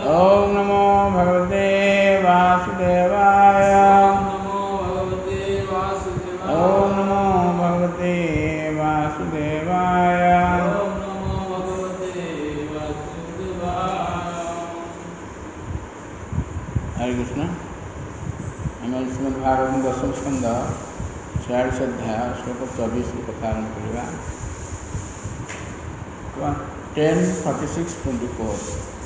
ओम नमो भगवते वासुदेवाय। ओम नमो भगवते वासुदेवाय। हरे कृष्ण। आम श्रीमद्भागवत दशम स्कंद 46 अध्याय श्लोक 24 की कथा आरंभ करिबा। 10:46-24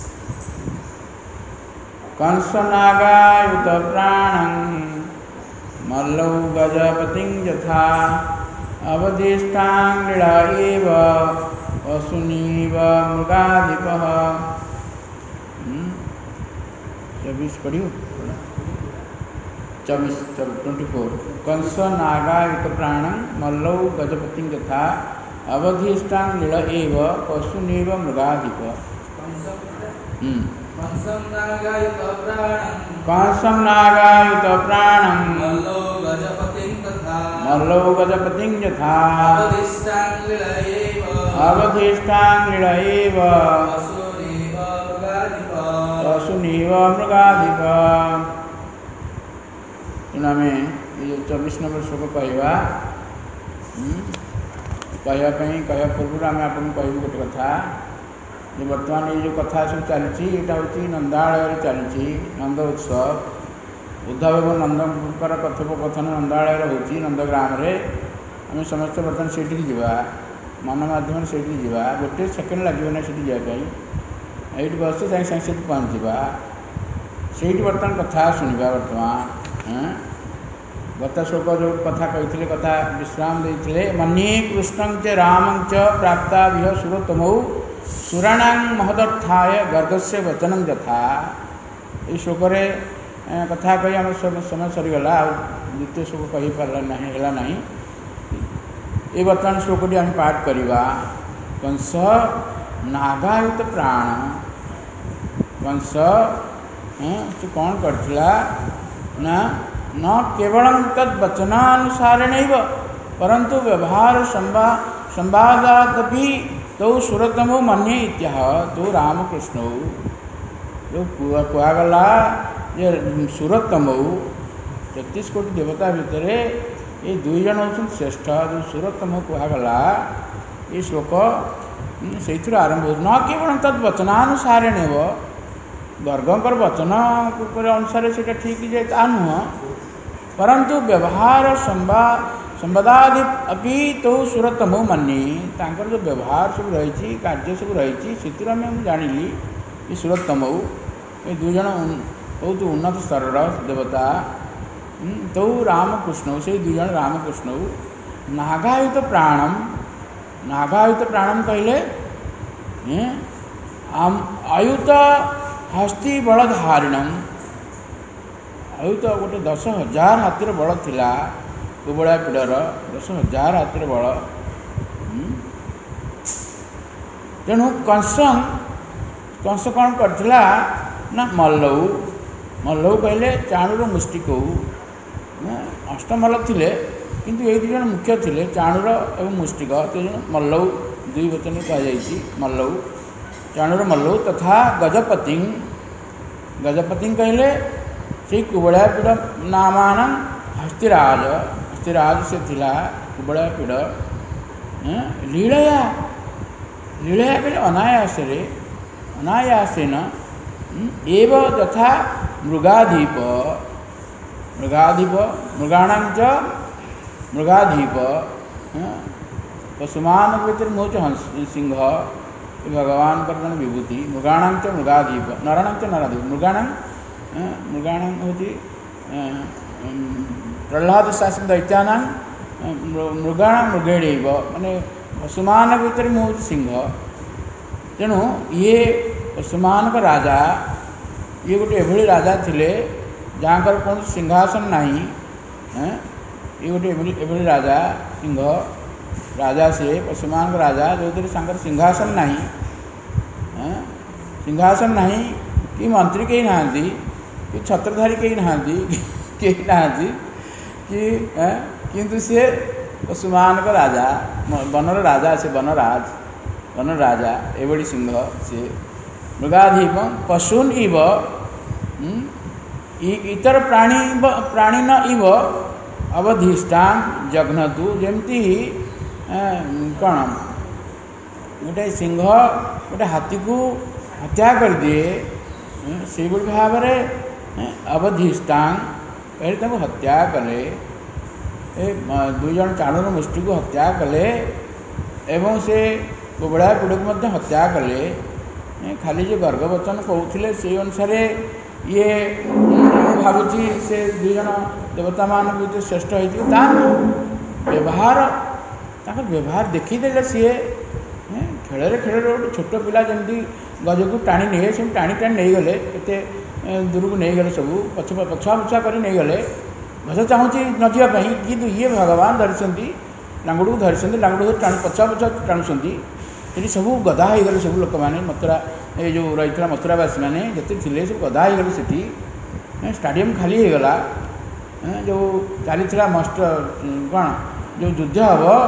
कंस नागायुत प्राणं मल्लौ गजपतिं यथा अवधिष्ठांगिरा एव वसुनीव मृगाधिपः। 24 पढ़ियो 24 कंस नागायुत प्राणं मल्लौ गजपतिं यथा अवधिष्ठांगिरा एव वसुनीव मृगाधिपः। कंसं नागायुत प्राणं मल्लौ गजपतिं यथा अवधिष्ठांगिरा एव वसुनीव मृगाधिपः। ଆମେ ये 24 नंबर श्लोक कहवा कहवा पूर्व आम आपको कहूँ गोटे कथा जे बर्तमान ये जो कथा सब चलती यहाँ हूँ नंदालय चलती नंद उत्सव उद्धव एवं नंदर कथोपकथन नंदालय होती नंदग्राम आम समस्त बर्तमान से मन मध्यम से गोटे सेकेंड लगे ना से जावाई ये बस सागे सागे पहुँचा से बर्तमान कथा शुणा बर्तमान गत श्लोक जो कथा कही कथा विश्राम देते मन्ये कृष्ण च रामं च प्राप्ता विह सुरोत्तमौ सुराणां महदर्थाय गर्गस्य वचनं यथा। ये श्लोक कथा कही आम समय सरीगला द्वितीय श्लोक कही पारा ना ये बर्तमान श्लोकटी आम पाठ करवा। कंस नागायुत प्राण कंस से कौन करथिला ना न केवल तद्वचनानुसारेण परंतु व्यवहार संवादादपि तो सुरतमो मन्ये इत्याह तो रामकृष्ण जो कहगला ये सुरतम 33 कोटी देवता भितर ये दुई जन होती श्रेष्ठ जो सुरतम कहगला ये श्लोक से आरंभ हो न केवल तद्वचनानुसारेण वर्गंकर वचन अनुसार से ठीक है ता नुह परंतु व्यवहार संवादादि अभी तो सुरतमो मन्ये जो व्यवहार सब रही कार्य सब रही से जानी ये सुरतमौ ये दुई जन बहुत उन्नत स्तर देवता तो रामकृष्ण से दुई जन रामकृष्ण नागायुत प्राणम कहले आयुत हस्ती बलधारिणम आयुत गोटे 10,000 हाथीर बल थिला कुबड़ा पीढ़र 10,000 हाथीर बल तेणु कंस कौन करथिला ना मल्लौ कहले चाणूर मुष्टिक अष्टमल थिले किंतु ये दुई जन मुख्य थिले चाणूर एवं मुष्टिक मल्लौ दुई वचन कहुई मल्लौ चाणूर मल्लौ तथा गजपति कहले से कुबड़ा पीढ़ नामान हस्तिराज से थिला कुबड़ा पीढ़ लीलया कहले अनायासेन एव यथा मृगाधीप मृगाणां च मृगाधीप पशुमान मोच सिंह भगवान पर विभूति मृगाणां च मृगाधीप नराणां च नराधीप मृगाणां होती प्रह्लाद शासन दैत्यानां मृगाणां मृगेणैव माने पशुमान भितर मु सिंह तेणु ये पशुमान राजा ये गोटे एभली राजा थिले जहाँकर कौन सिंहासन नहीं ये गोटे एभली राजा सिंह राजा से पशुमान राजा जो सिंहासन नहीं कि मंत्री कहीं ना कि छत्रधारी कहीं ना कि किंतु सी पशुमान राजा बनर राजा से वन राजा एवं सिंह सी मृगाधिप पशून इव इतर प्राणीन इव अवधिष्ठान जघ्नतु जमती कौन गोटे सिंह गोटे हाथी को हत्या कर दिए से भाव में अवधिष्ठान पहले हत्या कले दुई जन चाणूर मुष्टि को हत्या कले एवं से कुबड़ा गुड़ को हत्या कले खाली जो गर्गवचन कहते से अनुसार ये भावुची से दुई जन देवता मान श्रेष्ठ होता व्यवहार व्यवहार देखीदे सी खेल खेल गोटे छोट पिला जमी गज को टाणी नहीं सब टाणी टाणी नहीं गले एते दूर को नहीं गले सब पछुआ पछुआ कर नहीं गले गज चाहूँगी न जावाई कि ये भगवान धरी लांगुड़ को धरी लांगुड़ को पछुआ पछुआ टाणुंट ये सब गधा हो गले सब लोक मैंने मथुरा ये जो रही मथुरावासी मैंने जिते थे सब गधा हो गले से स्टाडियम खाली हो गला जो चली मस्ट कौन जो युद्ध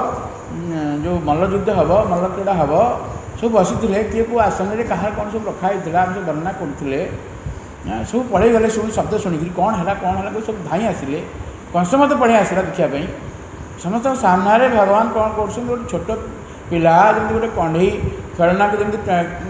हम जो मल्लयुद्ध हम मल्ल क्रीड़ा हम सब बसी किए को आसन में कहा कौन सब रखाई सब वर्णना करुले सब पढ़े गले सब शब्द शुणिक कौन है सब धाई आसिले कंस मत पढ़े आसला देखापी समस्त सामने भगवान कौन कर गोटे छोट पिला जमी गोटे कंढई खेलना को जमी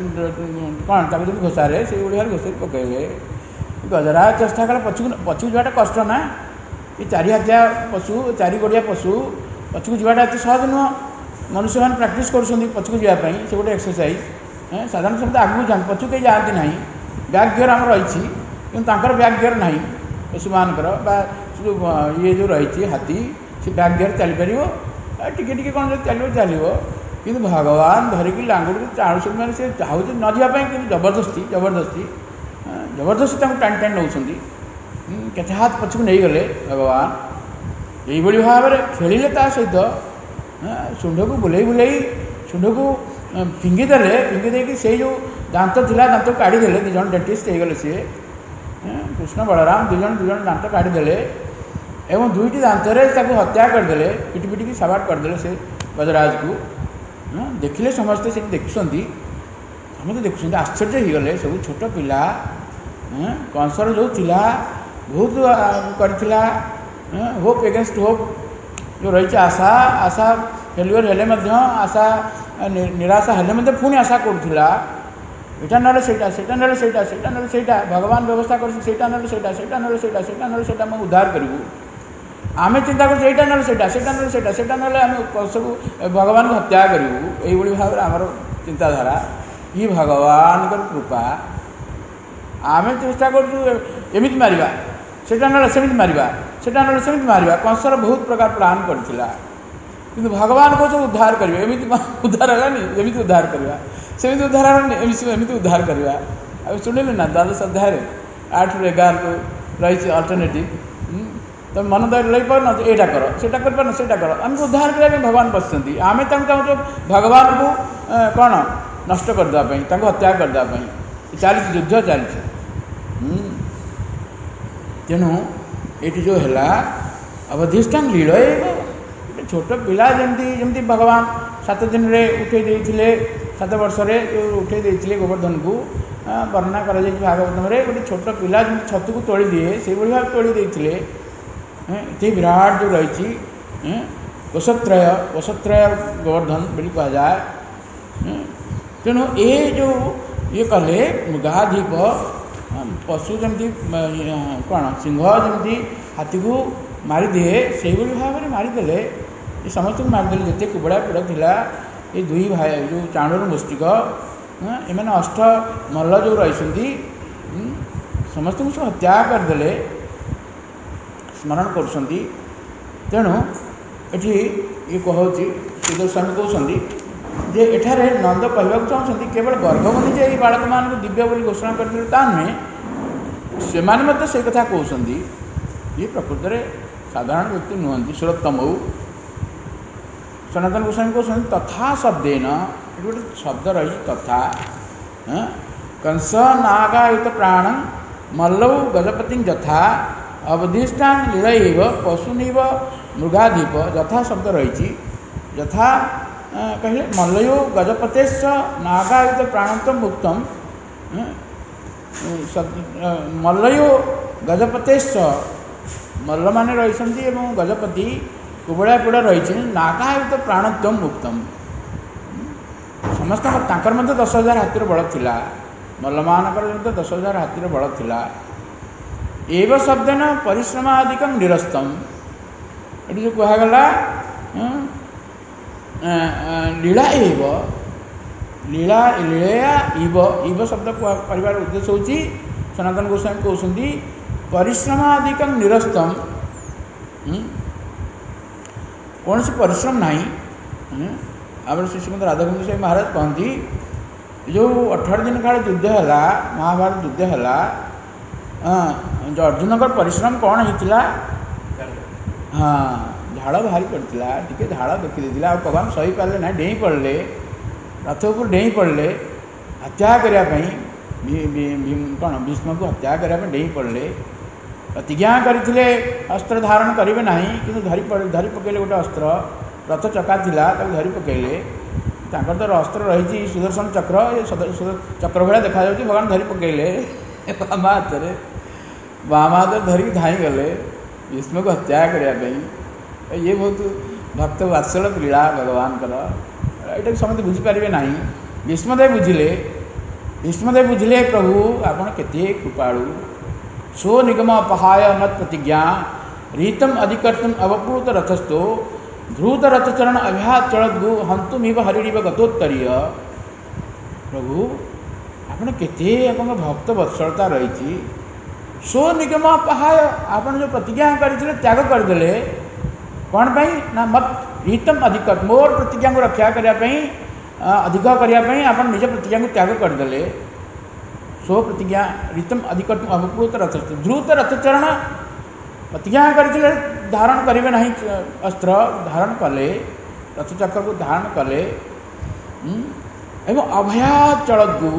कौन ताकि घोषारे से घोषारी पकड़े गजराज चेष्टा कला पछू जाटा कष्ट ना ये चारि हाथिया पशु चारि गोड़िया पशु पछू जाटा एत सहज नुह मनुष्य मैंने प्राक्ट कर जावाई से गोटे एक्सरसाइज साधारण समस्त आगू जाते पछू कहीं जाती ना बैक गियर आम रही कि बैक गियर ना पशु मानकर जो ये जो रही हाथी से बैक गियर चलीपर टी कौन चलो चलो कि भगवान धरिकी लांगुड़ को टाणुं मैंने से चाहूँ न जावाई कि जबरदस्ती जबरदस्ती जबरदस्ती टाणी टाणी नौ केते हाथ पछक नहीं गले भगवान यही भाव में खेलिले सहित शुंड को बुले बुले शुंड को फिंगिदेले फिंगिदे से जो दांत थिला दांत को काढ़ीदे दुज डेंटिस्ट हो गले सी कृष्ण बलराम दुज दांत काढ़ीदे एवं दुईटी दांत हत्या करदे पिटी पिटिकी सवाट करदे से गजराज को देखिले समस्ते से देखुं समस्त देखुं आश्चर्य हो गले सब छोट पिला कंसर जो थिला बहुत करथिला होप एगेंस्ट होप जो रही आशा आशा फेल्युअर हेले आशा निराशा हेले पुणी आशा करुला एटा ना से भगवान व्यवस्था कर उद्धार करूँ आम चिंता करटा ना से भगवान को हत्या करूँ यही भाव में आमर चिंताधारा ये भगवान कृपा आम चेष्टा करमि मारिबा सेटा ना सेमि मारिबा सेटा ना सेमि मारिबा कंसर बहुत प्रकार प्लान करथिला किंतु भगवान को जो उद्धार करिवे एमि उद्धार हलानी एमि उद्धार करवा सेमि उद्धार हलानी एमि उद्धार करवा अब सुनिले ना द्वादश अध्याय 8 ରୁ 11 को रही अल्टरनेटिव तो मन दर लई पर न एटा करो सेटा कर पर न सेटा करो हमको उद्धार करबे भगवान बसंती आमे चाहूँ भगवान को कौन नष्ट कर दवा पई ताको हत्या कर दवा पई चली युद्ध चली तेणु ये जो है अवधिष्ठान लील छोट पिला जमी भगवान 7 दिन रे उठे देते 7 वर्ष जो उठे देते गोवर्धन को वर्णना कर भागवतम गोटे छोट पिला जमी छतु को तोड़ी दिए से भाव तोड़ी देते ये विराट जो रही कोशत्रय गोवर्धन बोली कह जाए तेणु ये जो ये कले मृगाधिप पशु जमी कौन सिंह जमी हाथी को मारिदिए से भाव में मारिदे ये समस्त को मारिदे जिते कुबड़ा कुड़ा थिला ये दुई भाई जो चाणूर मुष्टिक एम अष्ट मल्ल जो रही समस्त को हत्या करदे स्मरण कर तेणु ये ये कहूँ श्रीधर स्वामी कहते जे एठारे नंद कहवाक चाहते केवल गर्भवती जे बालक मान दिव्य बोली घोषणा करते नुहे से से कथा कहते ये प्रकृत में साधारण व्यक्ति नुहति सुरोत्तम सनातन गोस्वामी कहते तथा शब्देन गोटे शब्द रही तथा कंस नागायुत प्राण मल्लौ गजपति यथा अवधिष्ठान लील पशुनिव मृगाधिप यथा शब्द रही यथा कहले मल्लयो गजपतेश्च नागायुत प्राणत्व मुक्तम मल्लयो गजपतेश्च मल्ल माने रही एवं गजपति कुबड़ा पुड़ा रही नाकायुत प्राणत्व मुक्तम समस्त 10,000 हाथीर बल थिला मल्ल मानकर 10,000 हाथीर बल थिला एव शब्देन परिश्रमादिकम निरस्तम ये जो कहगला लीला एव लीला लीला इव इव शब्द कहबार उद्देश्य होची सनातन गोस्वामी कहते परिश्रमादिकम निरस्तम कौन सी परिश्रम नहीं आम श्री श्रीमद राधाकुंड स्वामी महाराज कहती जो 18 दिन काल युद्ध है महाभारत युद्ध है जो अर्जुन का परिश्रम कौन होता हाँ झाड़ बाहरी पड़ता टे झाड़ देखी आ भगवान सही पारे ना डेई पड़े रथ उपर डेई पड़े हत्या करने कौन भीष्म को हत्या करने डेई पड़े प्रतिज्ञा करते अस्त्र धारण करेंगे ना कि धरी पकड़े गोटे अस्त्र रथ चका थिला धरी पकड़े तो अस्त्र रही सुदर्शन चक्र चक्र भाया देखा भगवान धरी पकड़े बाम हाथ धरिक धाई गले भीष्म को हत्या करने ये बहुत भक्त वात्सल लीला भगवान यहाँ समझते बुझीपारे ना भीष्मदेव बुझिले प्रभु आपण केते कृपाणु सो निगम अपहाय मत प्रतिज्ञा रीतम अधिकर्तुम अवप्लुत रथस्थो ध्रुत रथचरण अभ्यात चलद्गु हंतुमिव हरिव गतोत्तरीय प्रभु आपण केते आपण भक्त वत्सलता रही सो निगम अपहाय आपण जो प्रतिज्ञा करते त्याग करदे कौन पाई ना मत रीतम अधिकर्त मोर प्रतिज्ञा को रक्षा करने अधिक करने आप निज प्रतिज्ञा को त्याग करदे सो प्रतिज्ञा रीतम अधिकर्त अवप्लुत रथ ध्रुत रथचरण प्रतिज्ञा करते धारण करेंगे ना अस्त्र धारण कले रथचक्र को धारण कले एवं अभया चलद्गु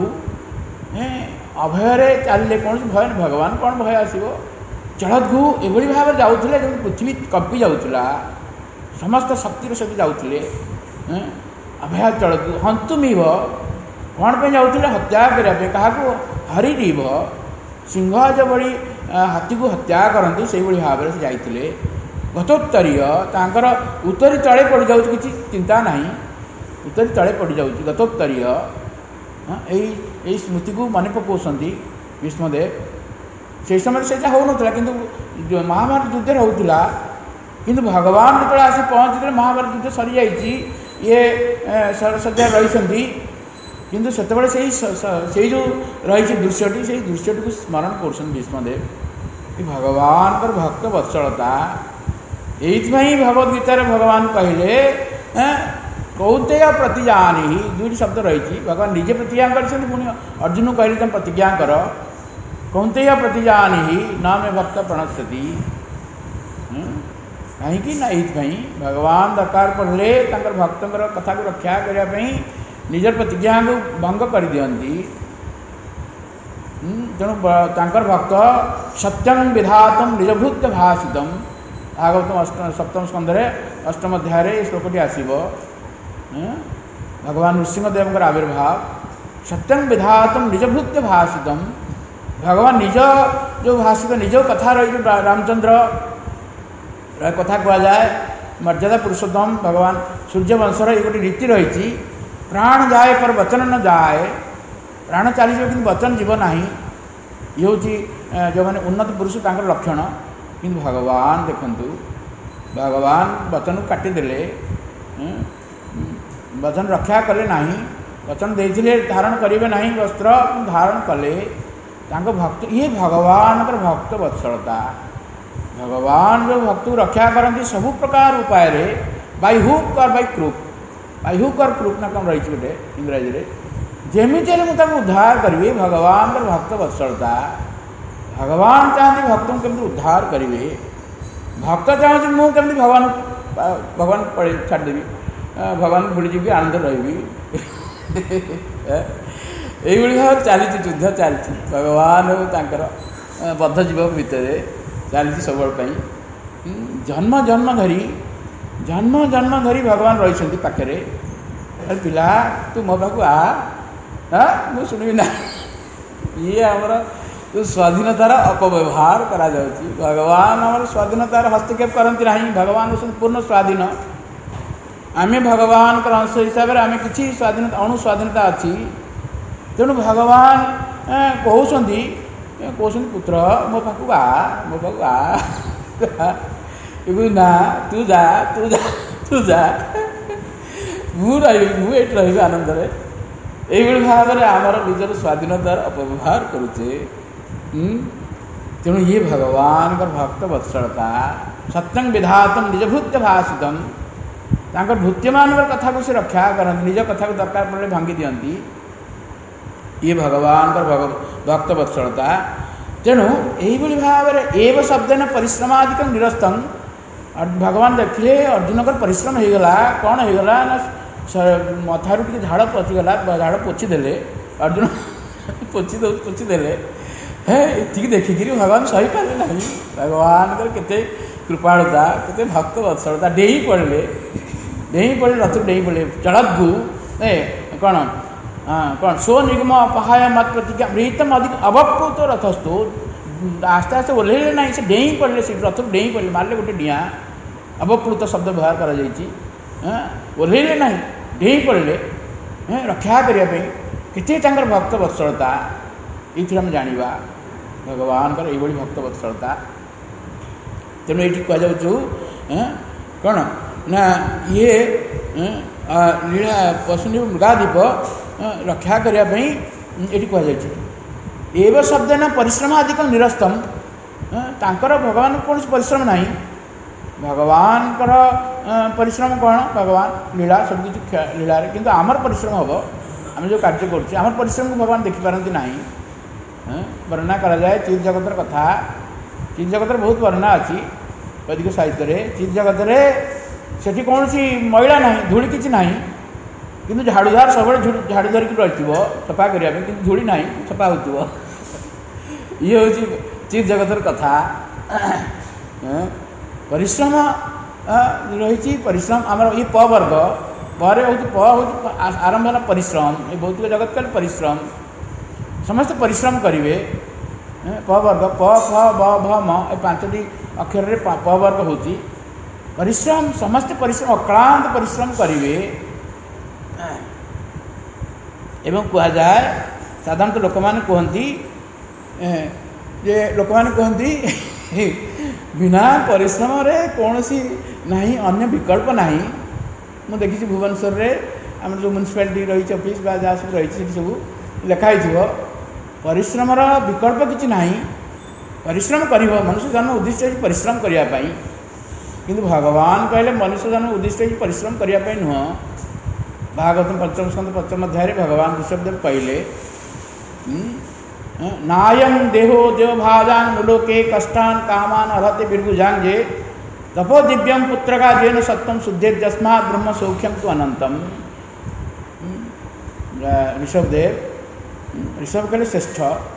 अभय चलिए कौन भय भगवान कौन भय आसो चलद्गु एभली भाव जाऊे जो पृथ्वी कंपी जाऊला समस्त शक्तिर सहित जाऊे अभया चलद्गु हंतुमिव कौन पे जाऊे हत्या करने क्या हरिव सिंह जो बड़ी हाथी को हत्या करती से भाव से जाते गतोत्तरीय तांकर उत्तरी तले पड़ जाऊँ किसी चिंता ना उत्तरी तले पड़ जाऊँ गतोत्तरीय यही स्मृति को मन पकाउछन्ति भीष्मदेव से समय से हो ना कि महाभारत युद्ध होता किंतु भगवान जो आसी पहुँचते महाभारत युद्ध सरी जाइए ये सरसज्जा रही किंतु से जो रही दृश्यटी से दृश्यटी को स्मरण कर भीष्मदेव कि भगवान पर भक्त वत्सलता यही भगवद्गीतार भगवान कहले कौंतेय प्रतिजानी दुईट शब्द रही भगवान निजे प्रतिज्ञा कर पुणी अर्जुन को कहले तुम प्रतिज्ञा कर कौंतेय प्रतिजानी न मे भक्त प्रणश्यति कहीं ना ये भगवान दरकार पड़े भक्तर कथा को रक्षा करने निजर प्रतिज्ञा को भंग कर दियंती तेणु भक्त सत्यं विधातुम निजभूत भाषितम भागवतम सप्तम स्कंदे अष्टम अध्याय श्लोकटी आसब भगवान नृसिंहदेव आविर्भाव सत्यं विधातुम निजभूत भाषितम भगवान निज जो भाषित निज कथा रही रामचंद्र कथा कहुए मर्यादा पुरुषोत्तम भगवान सूर्यवंशर ये गोटे रीति रही प्राण जाए पर वचन न जाए प्राण चली जाए कि वचन जीव ना ये हूँ जो मैंने उन्नत पुरुष तांकर लक्षण कि भगवान देखु भगवान वचन को काटिदेले वचन रक्षा कले ना वचन देते धारण करेंगे ना वस्त्र धारण कले भक्त ये भगवान भक्त वत्सलता भगवान जो भक्त रक्षा करती सबु प्रकार उपाय बाय हुक और बाय क्रूक ना कौन रही गोटे इंग्राजी में जमीती मुझे उद्धार करी भगवान भक्त वत्सलता भगवान चाहती भक्त को केमती उद्धार करेंगे भक्त चाहूँ मुझे भगवान भगवान पड़े छाड़देवी भगवान भूलीजी आनंद रही यही भाव चली युद्ध चलती भगवान बद्ध जीव भितर चलती सब जन्म जन्म धरी भगवान रही पाखे पिला तू मो पाक आ मुझे शुणवी ना ये आमर जो स्वाधीनतार अपव्यवहार करा जाउची। भगवान आमर स्वाधीनतार हस्तक्षेप करती ना। भगवान पूर्ण स्वाधीन। आम भगवान अंश हिसाब से आम कि स्वाधीनता अणु स्वाधीनता अच्छी। तेणु भगवान कहते पुत्र मो पाक आ मो पाक आ ना तू जा तू जा तू जा मुझे रही आनंद ये भाव में आमर निजर स्वाधीनतार अपव्यवहार करुचे। तेणु ये भगवान भक्त वत्सलता सत्यं विधातम निजभूत्य भाषितम तांकर भूत्यमान कथा को से रक्षा करती निज कथा को दरकार पड़े भांगी दियंती। ये भगवान भक्त वत्सलता। तेणु यही भाव में एव शब्देन परिश्रमादिक निरस्तम भगवान देखिले अर्जुन का परिश्रम होगला कौन होगला ना मथारू टी झाड़ पचिगला झाड़ पोछीदे अर्जुन पोछीदे हे ये देखिकी भगवान सही पारे ना। भगवान केते कृपालुता केते भक्त वत्सलता डेई पड़े रथ डेई पड़े चढ़ू कौन कौन सो निगम अपहाय मत प्रतिज्ञा मृतम अधिक अवप्लुत रथस्थो आस्ते आस्ते ओह्लैले ना से डेई पड़े से रथ डेई पड़े मारे गोटे डिया अवप्लुत शब्द व्यवहार कर ओह्लैले ना डेई पड़े रक्षा करने केते भक्त वत्सलता ये आम जाना भगवान ये भक्त वत्सलता। तेणु ये कहु कौन ना ये लीला पशु मृगादीप रक्षा करने ये कहुच्छे। एवं शब्द ना परिश्रम आदिक निरस्तम तांकर भगवान कौन परिश्रम ना भगवान परिश्रम कौन भगवान लीला सब किसी लीला किंतु आमर परिश्रम हम आम जो कार्य कर परिश्रम को भगवान देखिपारती ना। वर्णना करा जाए चीज जगतर कथा। चीज जगतर बहुत वर्णना अच्छी वैदिक साहित्य चीज जगत से कौन सी मैला ना धूली किसी ना कि झाड़ूदार सब झाड़ू धरिकी रही सफा करने कि धूली ना सफा हो ये हूँ चीज जगतर कथा। परिश्रम रही परिश्रम आम ये प वर्ग पर हूँ आरंभ है परिश्रम ये भौतिक जगत का परिश्रम समस्त परिश्रम करेंगे। प वर्ग प फ ब भ म ये पांचटी अक्षर प वर्ग होती परिश्रम समस्त परिश्रम अक्लांत परिश्रम करेंगे। एवं कह जाए साधारणतः लोक मैंने कहती जे लोक मैंने कहती बिना परिश्रम रे कौन सी नहीं अन्य विकल्प नहीं। मुझे देखी भुवनेश्वर में आम जो म्यूनिसिपालिटी रही ऑफिस जहाँ सब रही सब लिखाई परिश्रम विकल्प किसी ना। परिश्रम कर मनुष्य जन्म उद्दिष्ट परिश्रम करने किंतु भगवान कहले मनुष्य जन्म उद्दिष्ट परिश्रम करने नुह। भागवतम पंचम स्कंद पंचम अध्याय भगवान ऋषभदेव कहले नायम देहो देवभाजान मुलोके कष्टान कामान अर्हते बिर्गुजांगे तपो दिव्यम पुत्र का जेन सत्यम शुद्धे जस्मा ब्रह्म सौख्यम तो अनंतम। ऋषभदेव ऋषभ कहले श्रेष्ठ।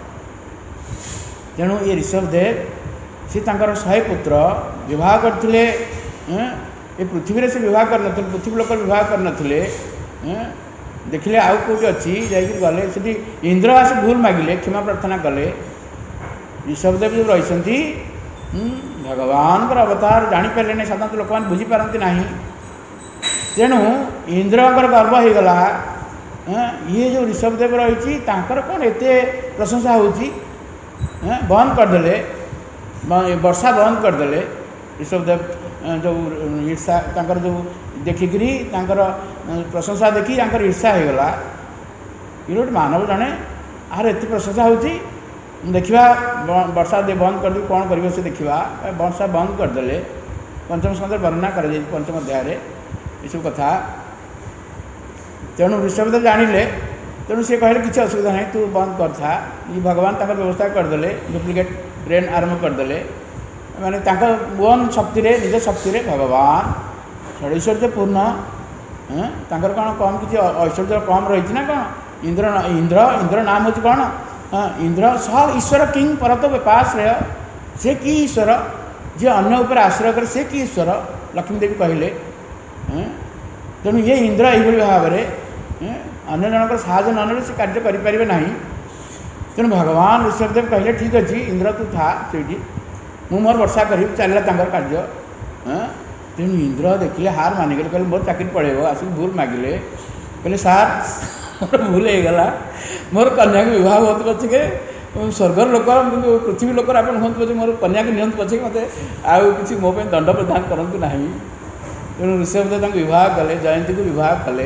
तेणु ये ऋषभदेव सी 100 पुत्र विवाह करते ये पृथ्वी से विवाह कर पृथ्वी लोक विवाह करते देखिले आउ कौटी अच्छी जाकि गले से इंद्र आस भूल मागिले क्षमा प्रार्थना कले। ऋषभदेव जो रही भगवान अवतार जापारे नहीं साधारण लोक मैंने बुझीपारती ना। तेणु इंद्र गर्व हो गला ये जो ऋषभदेव रही कौन एत प्रशंसा होती बंद करदे वर्षा बंद करदे। ऋषभदेव जो ईर्षा जो देखिकी प्रशंसा देखी ईर्षा हो गला ये गोटे मानव जड़े आर एत प्रशंसा होती देखा वर्षा बंद कर दी कौन कर देखा वर्षा बंद करदे। पंचम स्कंद वर्णना कर पंचम अध्याय ये सब कथा। तेणु ऋषभदेव जानिले तेणु सी कहले किसी असुविधा नहीं तू बंद कर था। ये भगवान तक व्यवस्था करदे डुप्लिकेट ब्रेन आरंभ करदे माने ओन शक्ति निज शक्ति भगवान षडैश्वर्य पूर्ण कौन कम किसी ऐश्वर्य कम रही ना कौन इंद्र इंद्र इंद्र नाम हूँ कौन इंद्र सह ईश्वर किंग परत व्यापाश्रय से कि ईश्वर जी अन्य उपर आश्रय करे से कि ईश्वर लक्ष्मीदेवी कहले। तेणु ये इंद्र यही भाव में अन्य जनकर साहय न से कार्य करें ना। तेणु भगवान ऋषभदेव कहले ठीक अच्छे इंद्र तू था से मोर वर्षा करी चलला कार्य। तेणु इंद्र देखिए हार मानिगले कहले मोर चाकरी पड़ेगा आसिक भूल मागिले कहले सार मोर भूल होगा मोर कन्या को विवाह होते पछे स्वर्गर लोक पृथ्वी लोक आप हूँ पचे मोर कन्या को नियंत पछे मत आउ कि मो दंड प्रदान करूँ ना। तेणु ऋषभदेव विवाह कले जयंती को विवाह कले।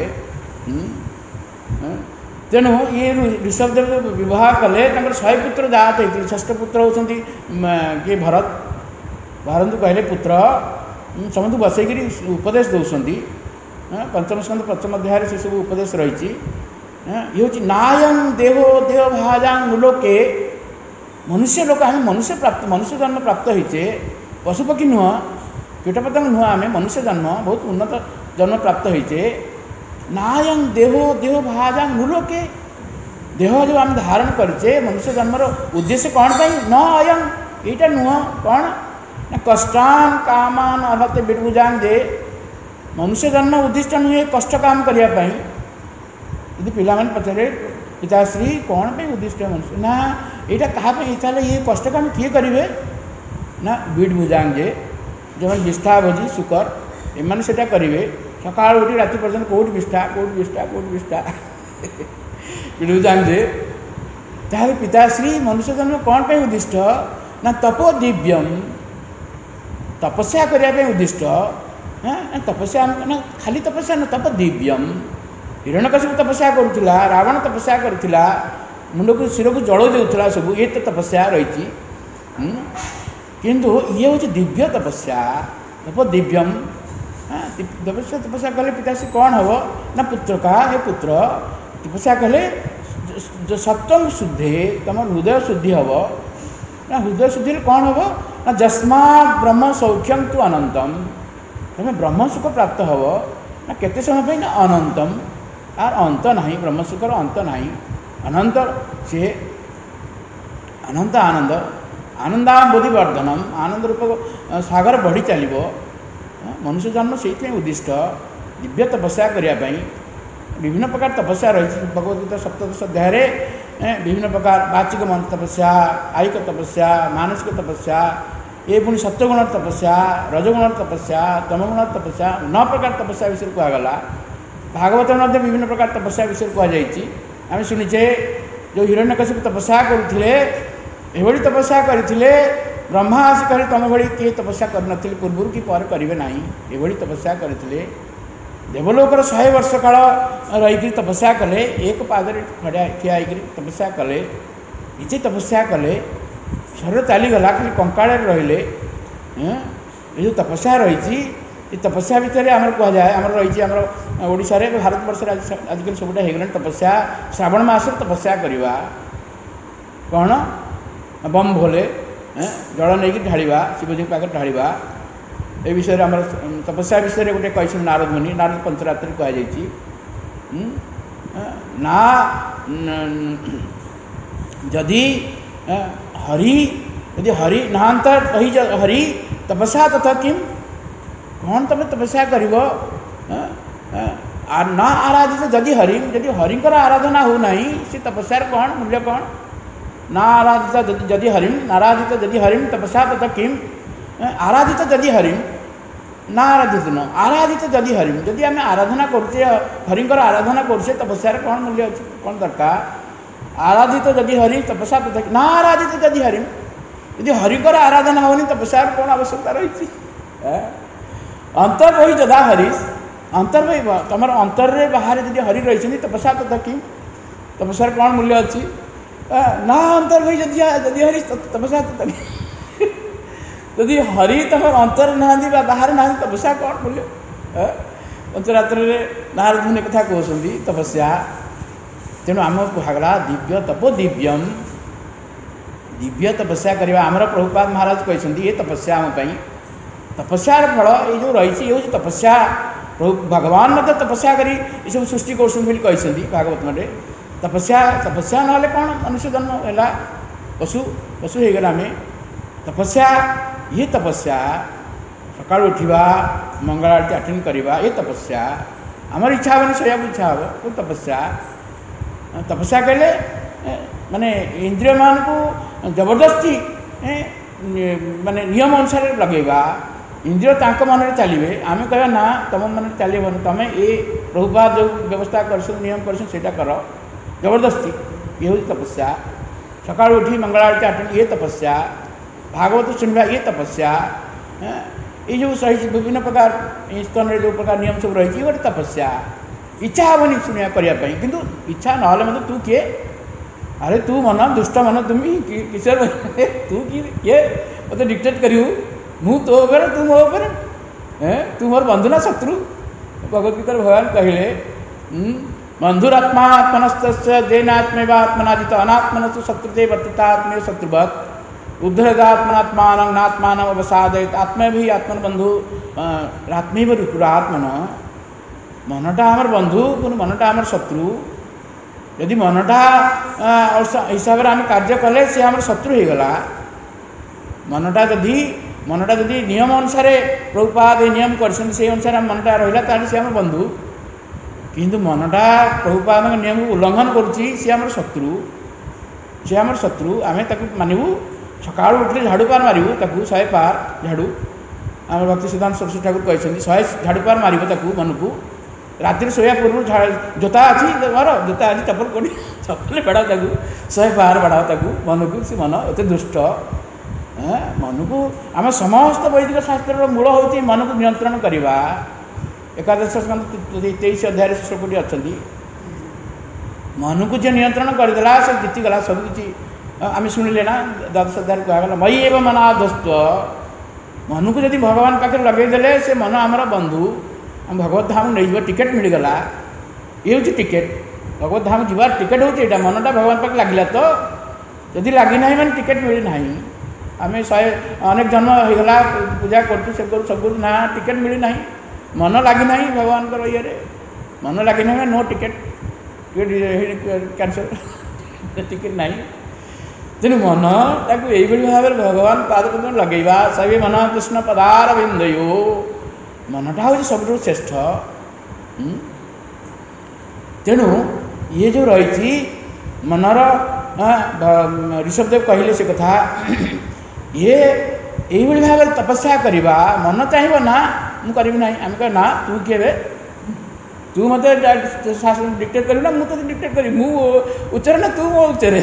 तेणु ये ऋषभदेव विवाह कले 100 पुत्र जात होती 6 पुत्र होती किए भरत भरत कहले पुत्र समस्त बसैक उपदेश दौरान पंचम स्कंद प्रथम अध्याय से सब उपदेश रही ये हूँ नायं देहो देह भाजांग लोके मनुष्य लोक आम मनुष्य प्राप्त मनुष्य जन्म प्राप्त होचे पशुपक्षी नुह कीटपतंग नुह आम मनुष्य जन्म बहुत उन्नत जन्म प्राप्त होचे। नायं देहो देह भाजांग लोके देह जो आम धारण करचे मनुष्य जन्मर उद्देश्य कौन पाई न अयं यहाँ नुह कौन ना कष्टान कामान अहत बिड़बुजांग जे मनुष्य जन्म उद्दिष्ट नुहे कष्ट काम करने यदि पिला पचारे पिताश्री कौन पे उद्दिष्ट मनुष्य ना यहाँ क्या ये कष्ट काम किए करेंगे ना बिड़ बुजांग जे जो विष्ठा भोजी शुकर एम से करेंगे सका उठी राति पर्यटन कौट विष्ठा कौट विष्ठा कौट विष्ठा बिड़ बुजांग जे तार पिताश्री मनुष्य जन्म कौन पे उद्दिष्ट ना तपो दिव्यम तपस्या करने उद्दिष्ट। हाँ तपस्या ना खाली तपस्या न तप दिव्यम हिरण्यकशिपु तपस्या करुला रावण तपस्या करुला मुंड को शिर को जल देउथला सब ये तो तपस्या रही किंतु ये हूँ दिव्य तपस्या तप दिव्यम। हाँ तपस्या कले पिताश्री कौन हम ना पुत्र का हे पुत्र तपस्या कले जो सप्तम शुद्धे तुम हृदय शुद्धि हम ना हृदय शुद्धि कौन हम ना जस्मा ब्रह्म सौख्यम तु अनंतम तुम्हें ब्रह्म सुख प्राप्त हम ना केते समय पे ना अनंतम आर अंत नहीं ब्रह्म सुखर अंत नहीं अनंत सी अनंत आनंद आनंदाबोधि वर्धनम आनंद रूप सागर बढ़ी चलो मनुष्य जन्म से उद्दिष्ट दिव्य तपस्या करने विभिन्न प्रकार तपस्या रही भगवद्गीता सप्तदश अध्याय विभिन्न प्रकार वाचिक मन तपस्या आयिक तपस्या मानसिक तपस्या ये पुणी सत्वगुण तपस्या रजगुण तपस्या तमगुण तपस्या 9 प्रकार तपस्या विषय कहगला। भागवत में विभिन्न प्रकार तपस्या विषय कहुई आम शुणीचे जो हिरण्यकशिपु तपस्या करुले एभली तपस्या करते ब्रह्मा आसिक तुम भली किए तपस्या कर पूर्व कि पर करेंगे ना ये तपस्या करते देवलोकर 100 वर्ष काल रही तपस्या कले एक पादरे ठिया तपस्या कले निजे तपस्या कले शरीर चलीगला खाली कंकाल रहिले ये जो तपस्या रही तपस्या भितर आम कह जाए आम रही आम ओडिशा रे भारत वर्ष आजिकल सबुटा हो गला तपस्या श्रावण मास तपस्या करवा कौन बम भोले जल नहीं ढाड़ा शिवजी पाखे ढाड़ा ए विषय आम तपस्या विषय गोटे कही नारद मुनि नारद पंचरात्र कहुई ना जदि हरि यदि हरि नहांत रही हरि तपस्या तथा किम कौन तुम तपस्या कर ना आराधित जदि हरि जदि हरिंकर आराधना हो ना सी तपस्यार कौन मूल्य कौन ना आराधित जदि हरिम नाराधित जदि हरिम तपस्या तथा किम आराधित जदि हरिम ना आराधित न आराधित जदि हरिम जदि आम आराधना करुचे हरिंकर आराधना करुचे तपस्यार कौन मूल्य अच्छे कौन दरकार आराधित जदि हरि तपस्या तथा ना आराधित जदि हरिम यदि हरिंकर आराधना होनी तपस्यार कौन आवश्यकता रही अंतर वही जदा हरीश अंतर वही तुम अंतर बाहर जब हरि रही तपस्या तथा कि तपस्यार कौन मूल्य अच्छी ना अंतर वही जदि हरी तपस्या तथा जदि हरि तुम अंतर ना बाहर ना तपस्या कौन मूल्य पंचरात्र नारद मुनि कथा कहते तपस्या तेणु आम कहगला दिव्य तपो दिव्यम दिव्य तपस्या करवा आमर प्रभुपाद महाराज कहते ये तपस्या आम तपस्यार फल ये जो रही ये तपस्या प्रभु भगवान मत तपस्या करी ये सब सृष्टि कहते भागवत में तपस्या तपस्या ना कौन मनुष्य जन्म है पशु पशु हो गला आम तपस्या ये तपस्या सका उठा मंगल आरती अटेंड करवा ये तपस्या आमर इच्छा हेनी शोक इच्छा हे तपस्या तपस्या कहले माने इंद्रिय मान को जबरदस्ती माने नियम अनुसार लगेगा इंद्रिय तांको मन में चलिए आम कह ना तुम मन चल तुम ये प्रभुपाद जो व्यवस्था कर नियम कर कर जबरदस्ती ये हूँ तपस्या सका उठी मंगल आरती अटेंड ये तपस्या भागवत सुनवा ये तपस्या ये जो सही विभिन्न प्रकार इस्कन जो प्रकार नियम सब रही गोटे तपस्या इच्छा हेनी शुणा करने किंतु इच्छा ना तू किए अरे तू मन दुष्ट मन तुम किशोर तू किए मत डिक्टेट करू मु तो तू मो तू मोर बंधु ना शत्रु भगवदगीता भगवान कहले बंधुरात्मा आत्मनस्त जैनात्मेव आत्मनाजित अनात्मनस्तु शत्रुते वर्तिता आत्मीय शत्रुवत् उद्धरदात्मनात्मान नात्मान अवसादयित आत्मा भी आत्मन बंधु आत्मीव रुपुरात्मन मनटा आमर बंधु पुनः मनटा आमर शत्रु यदि मनटा हिसाब से आम कार्य कले सी आम शत्रु हो गला मनटा जदि नियम अनुसार प्रभुपाद नियम कर अनुसार मनटा रहा सी आम बंधु किंतु मनटा प्रभुपाद नियम को उल्लंघन करुच्ची सी आम शत्रु आम मानवु सका उठे झाड़ू पार मारू 100 पार झाड़ू आम भक्ति सिद्धांत सरस्वती ठाकुर कहते 100 झाड़ू पार मार मन को रात्रि सोया पूर्व जोता अच्छी मार जोता अच्छी चप्पल कोड़ी चप्पल बाड़ा 100 पार बाड़ा मन को सी मन एत दुष्ट मन को आम समस्त वैदिक शास्त्र मूल हूँ मन को नियंत्रण करवा एकादश 23 अध्याय श्लोकटी अच्छा मन को जो नियंत्रण करदेला से जीतीगला सबकि आम शुणिले ना 12 अध्याय कहगला मई एवं मनाधस्व मन को जब भगवान पाखे लगेदेले से मन आमर बंधु आम भगवत धाम नहीं टिकेट मिलगला ये हूँ टिकेट भगवत धाम जीवार टिकेट हूँ यहाँ मनटा भगवान पाखे लगे तो जदि लगिना मैंने टिकेट मिलना आम 100 अनेक जन्म होगा पूजा कर सब ना टिकेट मिलना मन लगिना भगवान ये मन लगिना नो टिकेट कैंसल टिकेट ना तेणु मन ताकू यही भाव में भगवान पाद लगेगा सभी मन कृष्ण पदार बिंदयो मनटा हूँ सब श्रेष्ठ तेणु ये जो रही मनर ऋषभदेव कहले से कथा ये यही भाव में तपस्या करवा मन चाहिए ना मुझे करी ना आम कह ना तू किए तू मत शासन डिक्टेट करू ना मुझे डिक्टेट करी मु उच्चरे ना तू मो उच्चरे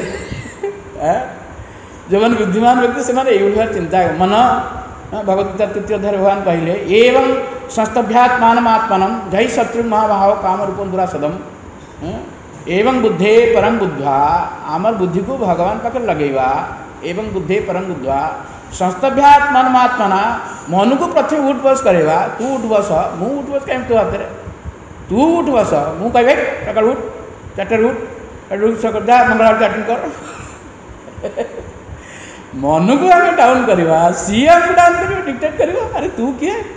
जो मैंने बुद्धिमान व्यक्ति से भाव चिंता मन भगवदगीता 3 अध्याय भगवान कहले एवं संस्तभ्यात्मात्मन जय शत्रु महाभाव काम रूपम दुरासदम एवं बुद्धे परम बुद्ध्वा आमर बुद्धि को भगवान पाखे लगेगा एवं बुद्धे परम बुद्ध्वा संस्तभ्यात्मात्मना मन को प्रथम उठ बस करेगा तू उठ बस मु उठ बस कहीं तो हाथ तू उठ बस मु कहे सका उठ 4 उठ जा मंगल आरती अटेंड कर मन को आगे डाउन करवा सी आम डाउन कर डिक्टेट कर अरे तू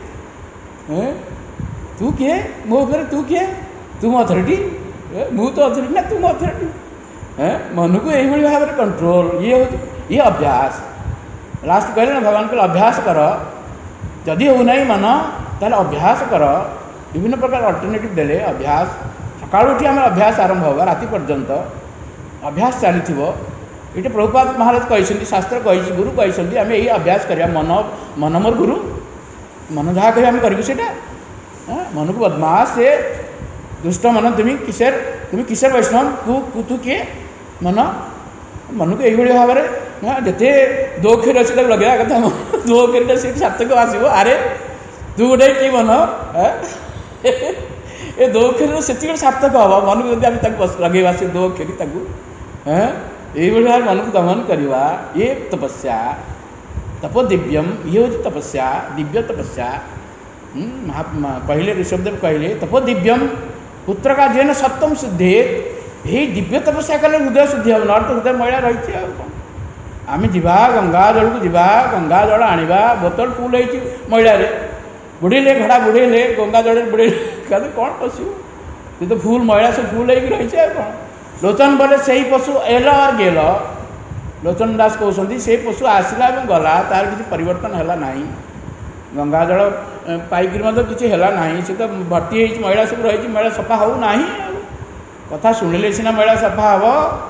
किए मो ऊपर तू किए तुम अथॉरिटी मु तो अथॉरिटी ना तुम अथॉरिटी मन को यही भाव में कंट्रोल ये अभ्यास लास्ट कहले ना भगवान को अभ्यास कर जदि हो ना मन ताल अभ्यास कर विभिन्न प्रकार अल्टरनेटिव देले अभ्यास सका उठी आम अभ्यास आरंभ होगा राति पर्यंत अभ्यास चली ये प्रभुपाद महाराज कहते शास्त्र कही गुरु कहते आम यही अभ्यास करा मन मोर गुरु मन जहाँ कह आम करूँ मन को बदमाश से दुष्ट मन तुम किसर वैष्णव तू किए मन को यही भाव में जिते 2 अक्षर अच्छे लगे कथा 2 अक्षर से सार्थक आसो अरे तू गोटे कि मन ये 2 अक्षर से सार्थक हम मन को जब लगे से 2 अक्षर यही भाव मन को दमन करवा ये तपस्या तपो दिव्यम ये हूँ तपस्या दिव्य तपस्या पहले ऋषभदेव कहले तपो दिव्यम पुत्र का जेन सप्तम शुद्धे यही दिव्य तपस्या कले हृदय शुद्धि हम न तो हृदय मैला रही आम जा गंगा जल को जा गंगा जल आने बोतल फुल हो मैलार बुड़ेले घड़ा बुड़ेले गंगा जल बुड़ेले कौन पशु तो फुल मैला सब फुल हो रही कौन लोचन बोले से ही पशु एल और गेल लोचन दास कहते से पशु आसला और गला तार किसी परिवर्तन है ना गंगा जल पाइक किसी है ना सी तो भर्ती मैला सब रही मैला सफा हो ना कथा शुणिले सीना मैला सफा हम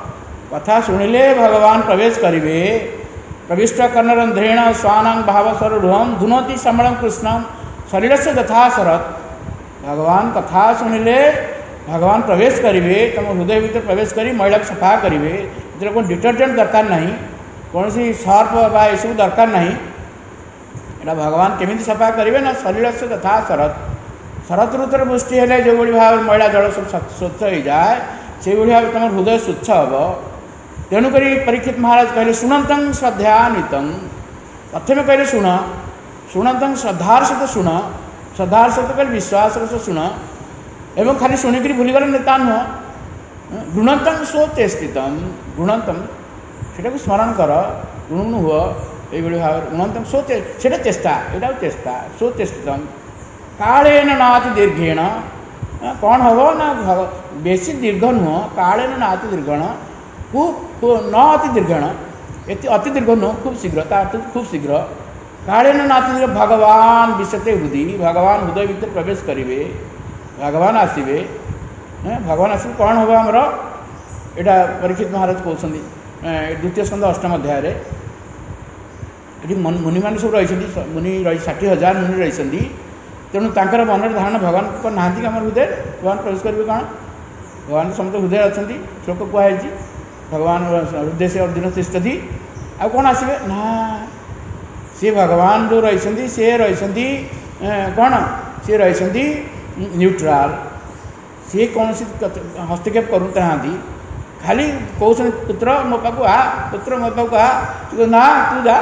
कथा शुणिले भगवान प्रवेश करिवे। प्रविष्ट कर्णरंध्रेण स्वानं भावस्वरूढ़ धुनोति समणं कृष्णं शरीर से यथा शरत। भगवान कथा शुणिले भगवान प्रवेश करिवे, तुम हृदय भीतर प्रवेश करी मैला सफा करिवे। जो कौन डिटर्जेंट दरकार नहीं, कौन सी सर्फ बा यू दरकार नहीं। एटा भगवान केमी सफा करेंगे ना शरीर से तथा शरत। शरत ऋतुर वृष्टि हेले जो भाव मैला जल सब स्वच्छ हो जाए से भाव तुम हृदय स्वच्छ हम। तेणुक परीक्षित महाराज कहले शुणंतं श्रद्धान्वितं। प्रथम कहले शुण, शुणंतं श्रद्धार सहित शुण। श्रद्धार सहित कहले विश्वास से शुण एवं खाली शुणिक भूलीगले नेता नुह। गृणंतं स्वचेष्टितं, गृणंतं से स्मरण कर, गुण हुआ ये भाव गृणंतं स्वचे से चेष्टा, यहाँ चेष्टा स्वचेष्टितं कालेन नाति दीर्घेण। कौन हम ना बेसी दीर्घ नुह, कालेन नाति दीर्घण न अति दीर्घण, अति दीर्घ नुह खूब शीघ्र खूब शीघ्र। कालेन नाति दीर्घ भगवान विशते हृदय, भगवान हृदय भीतर प्रवेश करेंगे, भगवान आसवे। भगवान आस कौन हम आमर यहाँ परीक्षित महाराज कहते द्वितीय स्कंद अष्टम अध्याय ये मुनि मान सब रही मुनि रही 60,000 मुनि रही। तेणु तांकर मन धारणा भगवान को नहांती आम हृदय भगवान प्रवेश करेंगे कौन। भगवान समस्त हृदय अच्छा श्लोक कहुई भगवान हृदय से अर्जुन तिष्ठति आ कौन आसवे ना सी भगवान जो रही सी रही कौन सी रही न्यूट्राल। सी कौन हस्तक्षेप करना खाली कौन पुत्र मो पाक आ पुत्र मो पाक आ ना तू जा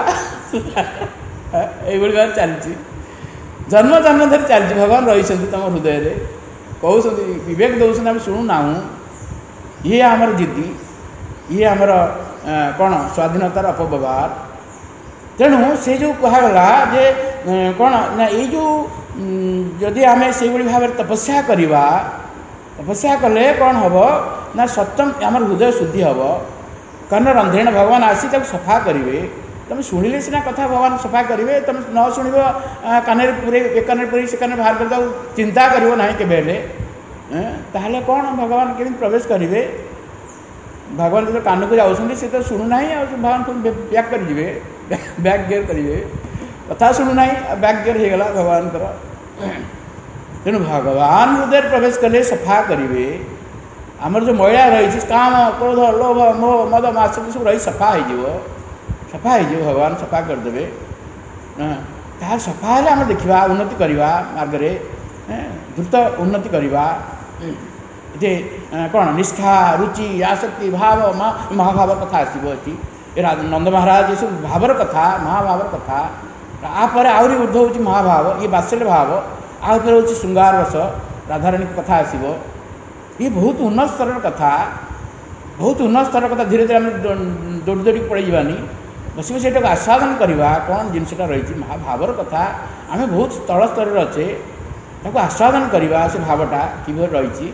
ये बात चलती जन्म जन्म धरी चलती। भगवान रही तुम हृदय कहते विवेक दौरान आम शुणुना ये आमर जिद्दी ये आमर कौन स्वाधीनतार अपव्यवहार। तेणु से जो कहगला जे कौन ना ये जो जदि आम से भाव तपस्या करवा, तपस्या कले कौन हम ना सत्यम आम हृदय शुद्धि हम। कर्ण रंध्रेण भगवान आसी सफा करेंगे। तुम शुणिले सीना कथा भगवान सफा करेंगे, तुम न शुण कान पूरे एक कान पूरी से कान बाहर कर चिंता करो ना के ताहले कौन भगवान केमी प्रवेश करेंगे। भगवान जो कान को जाऊँच सी तो शुणुना भगवान को बैक करेंगे, बैक गियर करेंगे कथा शुणुना बैक गियर होगला भगवान। तेणु भगवान हृदय प्रवेश कले सफा करेंगे। आमर जो मैला रही काम क्रोध लोभ मोह मद मात्सर्य सब रही सफा हो, सफा हो भगवान सफा करदे। तार सफा है आम देखा उन्नति करवा मार्गरे द्रुत उन्नति करवा। ये कौन निष्ठा रुचि आसक्ति भाव महाभाव कथा आसो नंद महाराज ये सब भावर कथा महाभावर कथा। आपर आहरी ऊर्ध हो महाभाव ये बात्सल्य भाव आउे हूँ श्रृंगार रस राधाराणी कथा आसो। ये बहुत उन्नत स्तर कथा, बहुत उन्नत स्तर कथा। धीरे धीरे आम दौड़ी दौड़ी पड़े जावानी बस बस ये आस्वादन करवा कौन जिनसा रही महाभावर कथा। आम बहुत तल स्तर अच्छे ताको आस्वादन करवा से भावटा कि रही।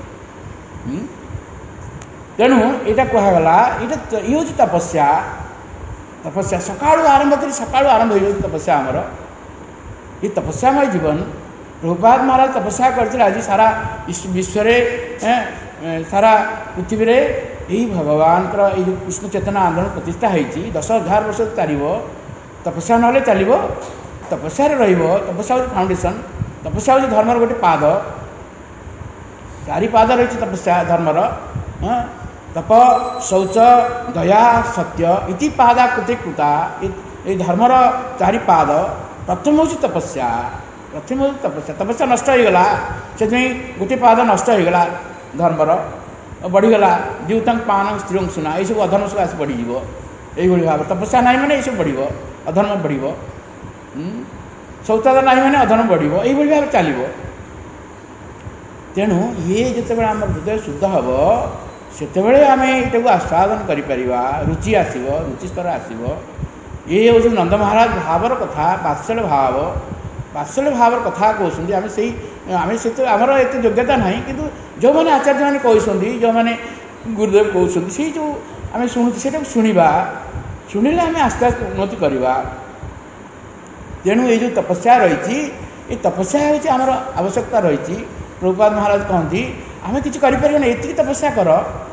तेणु यहाँ कहगला ये हूँ तपस्या। तपस्या सका आरंभ कर सका आरंभ हो तपस्या आमर ये तपस्यामय जीवन। प्रभुपाद महाराज तपस्या करते आज सारा विश्व सारा पृथ्वी रे यही भगवान ये जो कृष्ण चेतना आंदोलन प्रतिष्ठा होती 10,000 वर्ष चलो तपस्या ना चलो तपस्या तपस्या हूँ फाउंडेशन। तपस्या हूँ धर्मर गोटे पाद, 4 पाद रही तपस्या धर्मर तप शौच दया सत्य इति पादा कृते कृता। ये धर्मर 4 पाद। प्रथम हूँ तपस्या, प्रथम हूँ तपस्या। तपस्या नष्ट होगला से गोटे पाद नष्ट होगला धर्मर बढ़ीगला द्यूतं पान स्त्रीं सुना ये सब अधर्म सब आस बढ़ीज ये भाव। तपस्या ना मैंने ये सब बढ़ अधर्म बढ़ शौचालय ना मैंने अधर्म बढ़ ये भाव चलो। तेणु ये जिते आम हृदय शुद्ध हम से आम ये आस्वादन करा रुचि आसो रुचि स्तर आसो। ये हूँ नंद महाराज भावर कथा बात्सल्य भाव। बात्सल्य भावर कथा कहते आम से आम से तो आमर एत योग्यता ना कि जो मैंने आचार्य मैंने कहते जो मैंने गुरुदेव कहते से जो आम शुणु से शुणा शुणिले आम आस्ते आस्ते उन्नति करवा। तेणु ये जो तपस्या रही ये तपस्या हूँ आमर आवश्यकता रही। प्रभुपाद महाराज कहती आम किसी करें ये तपस्या कर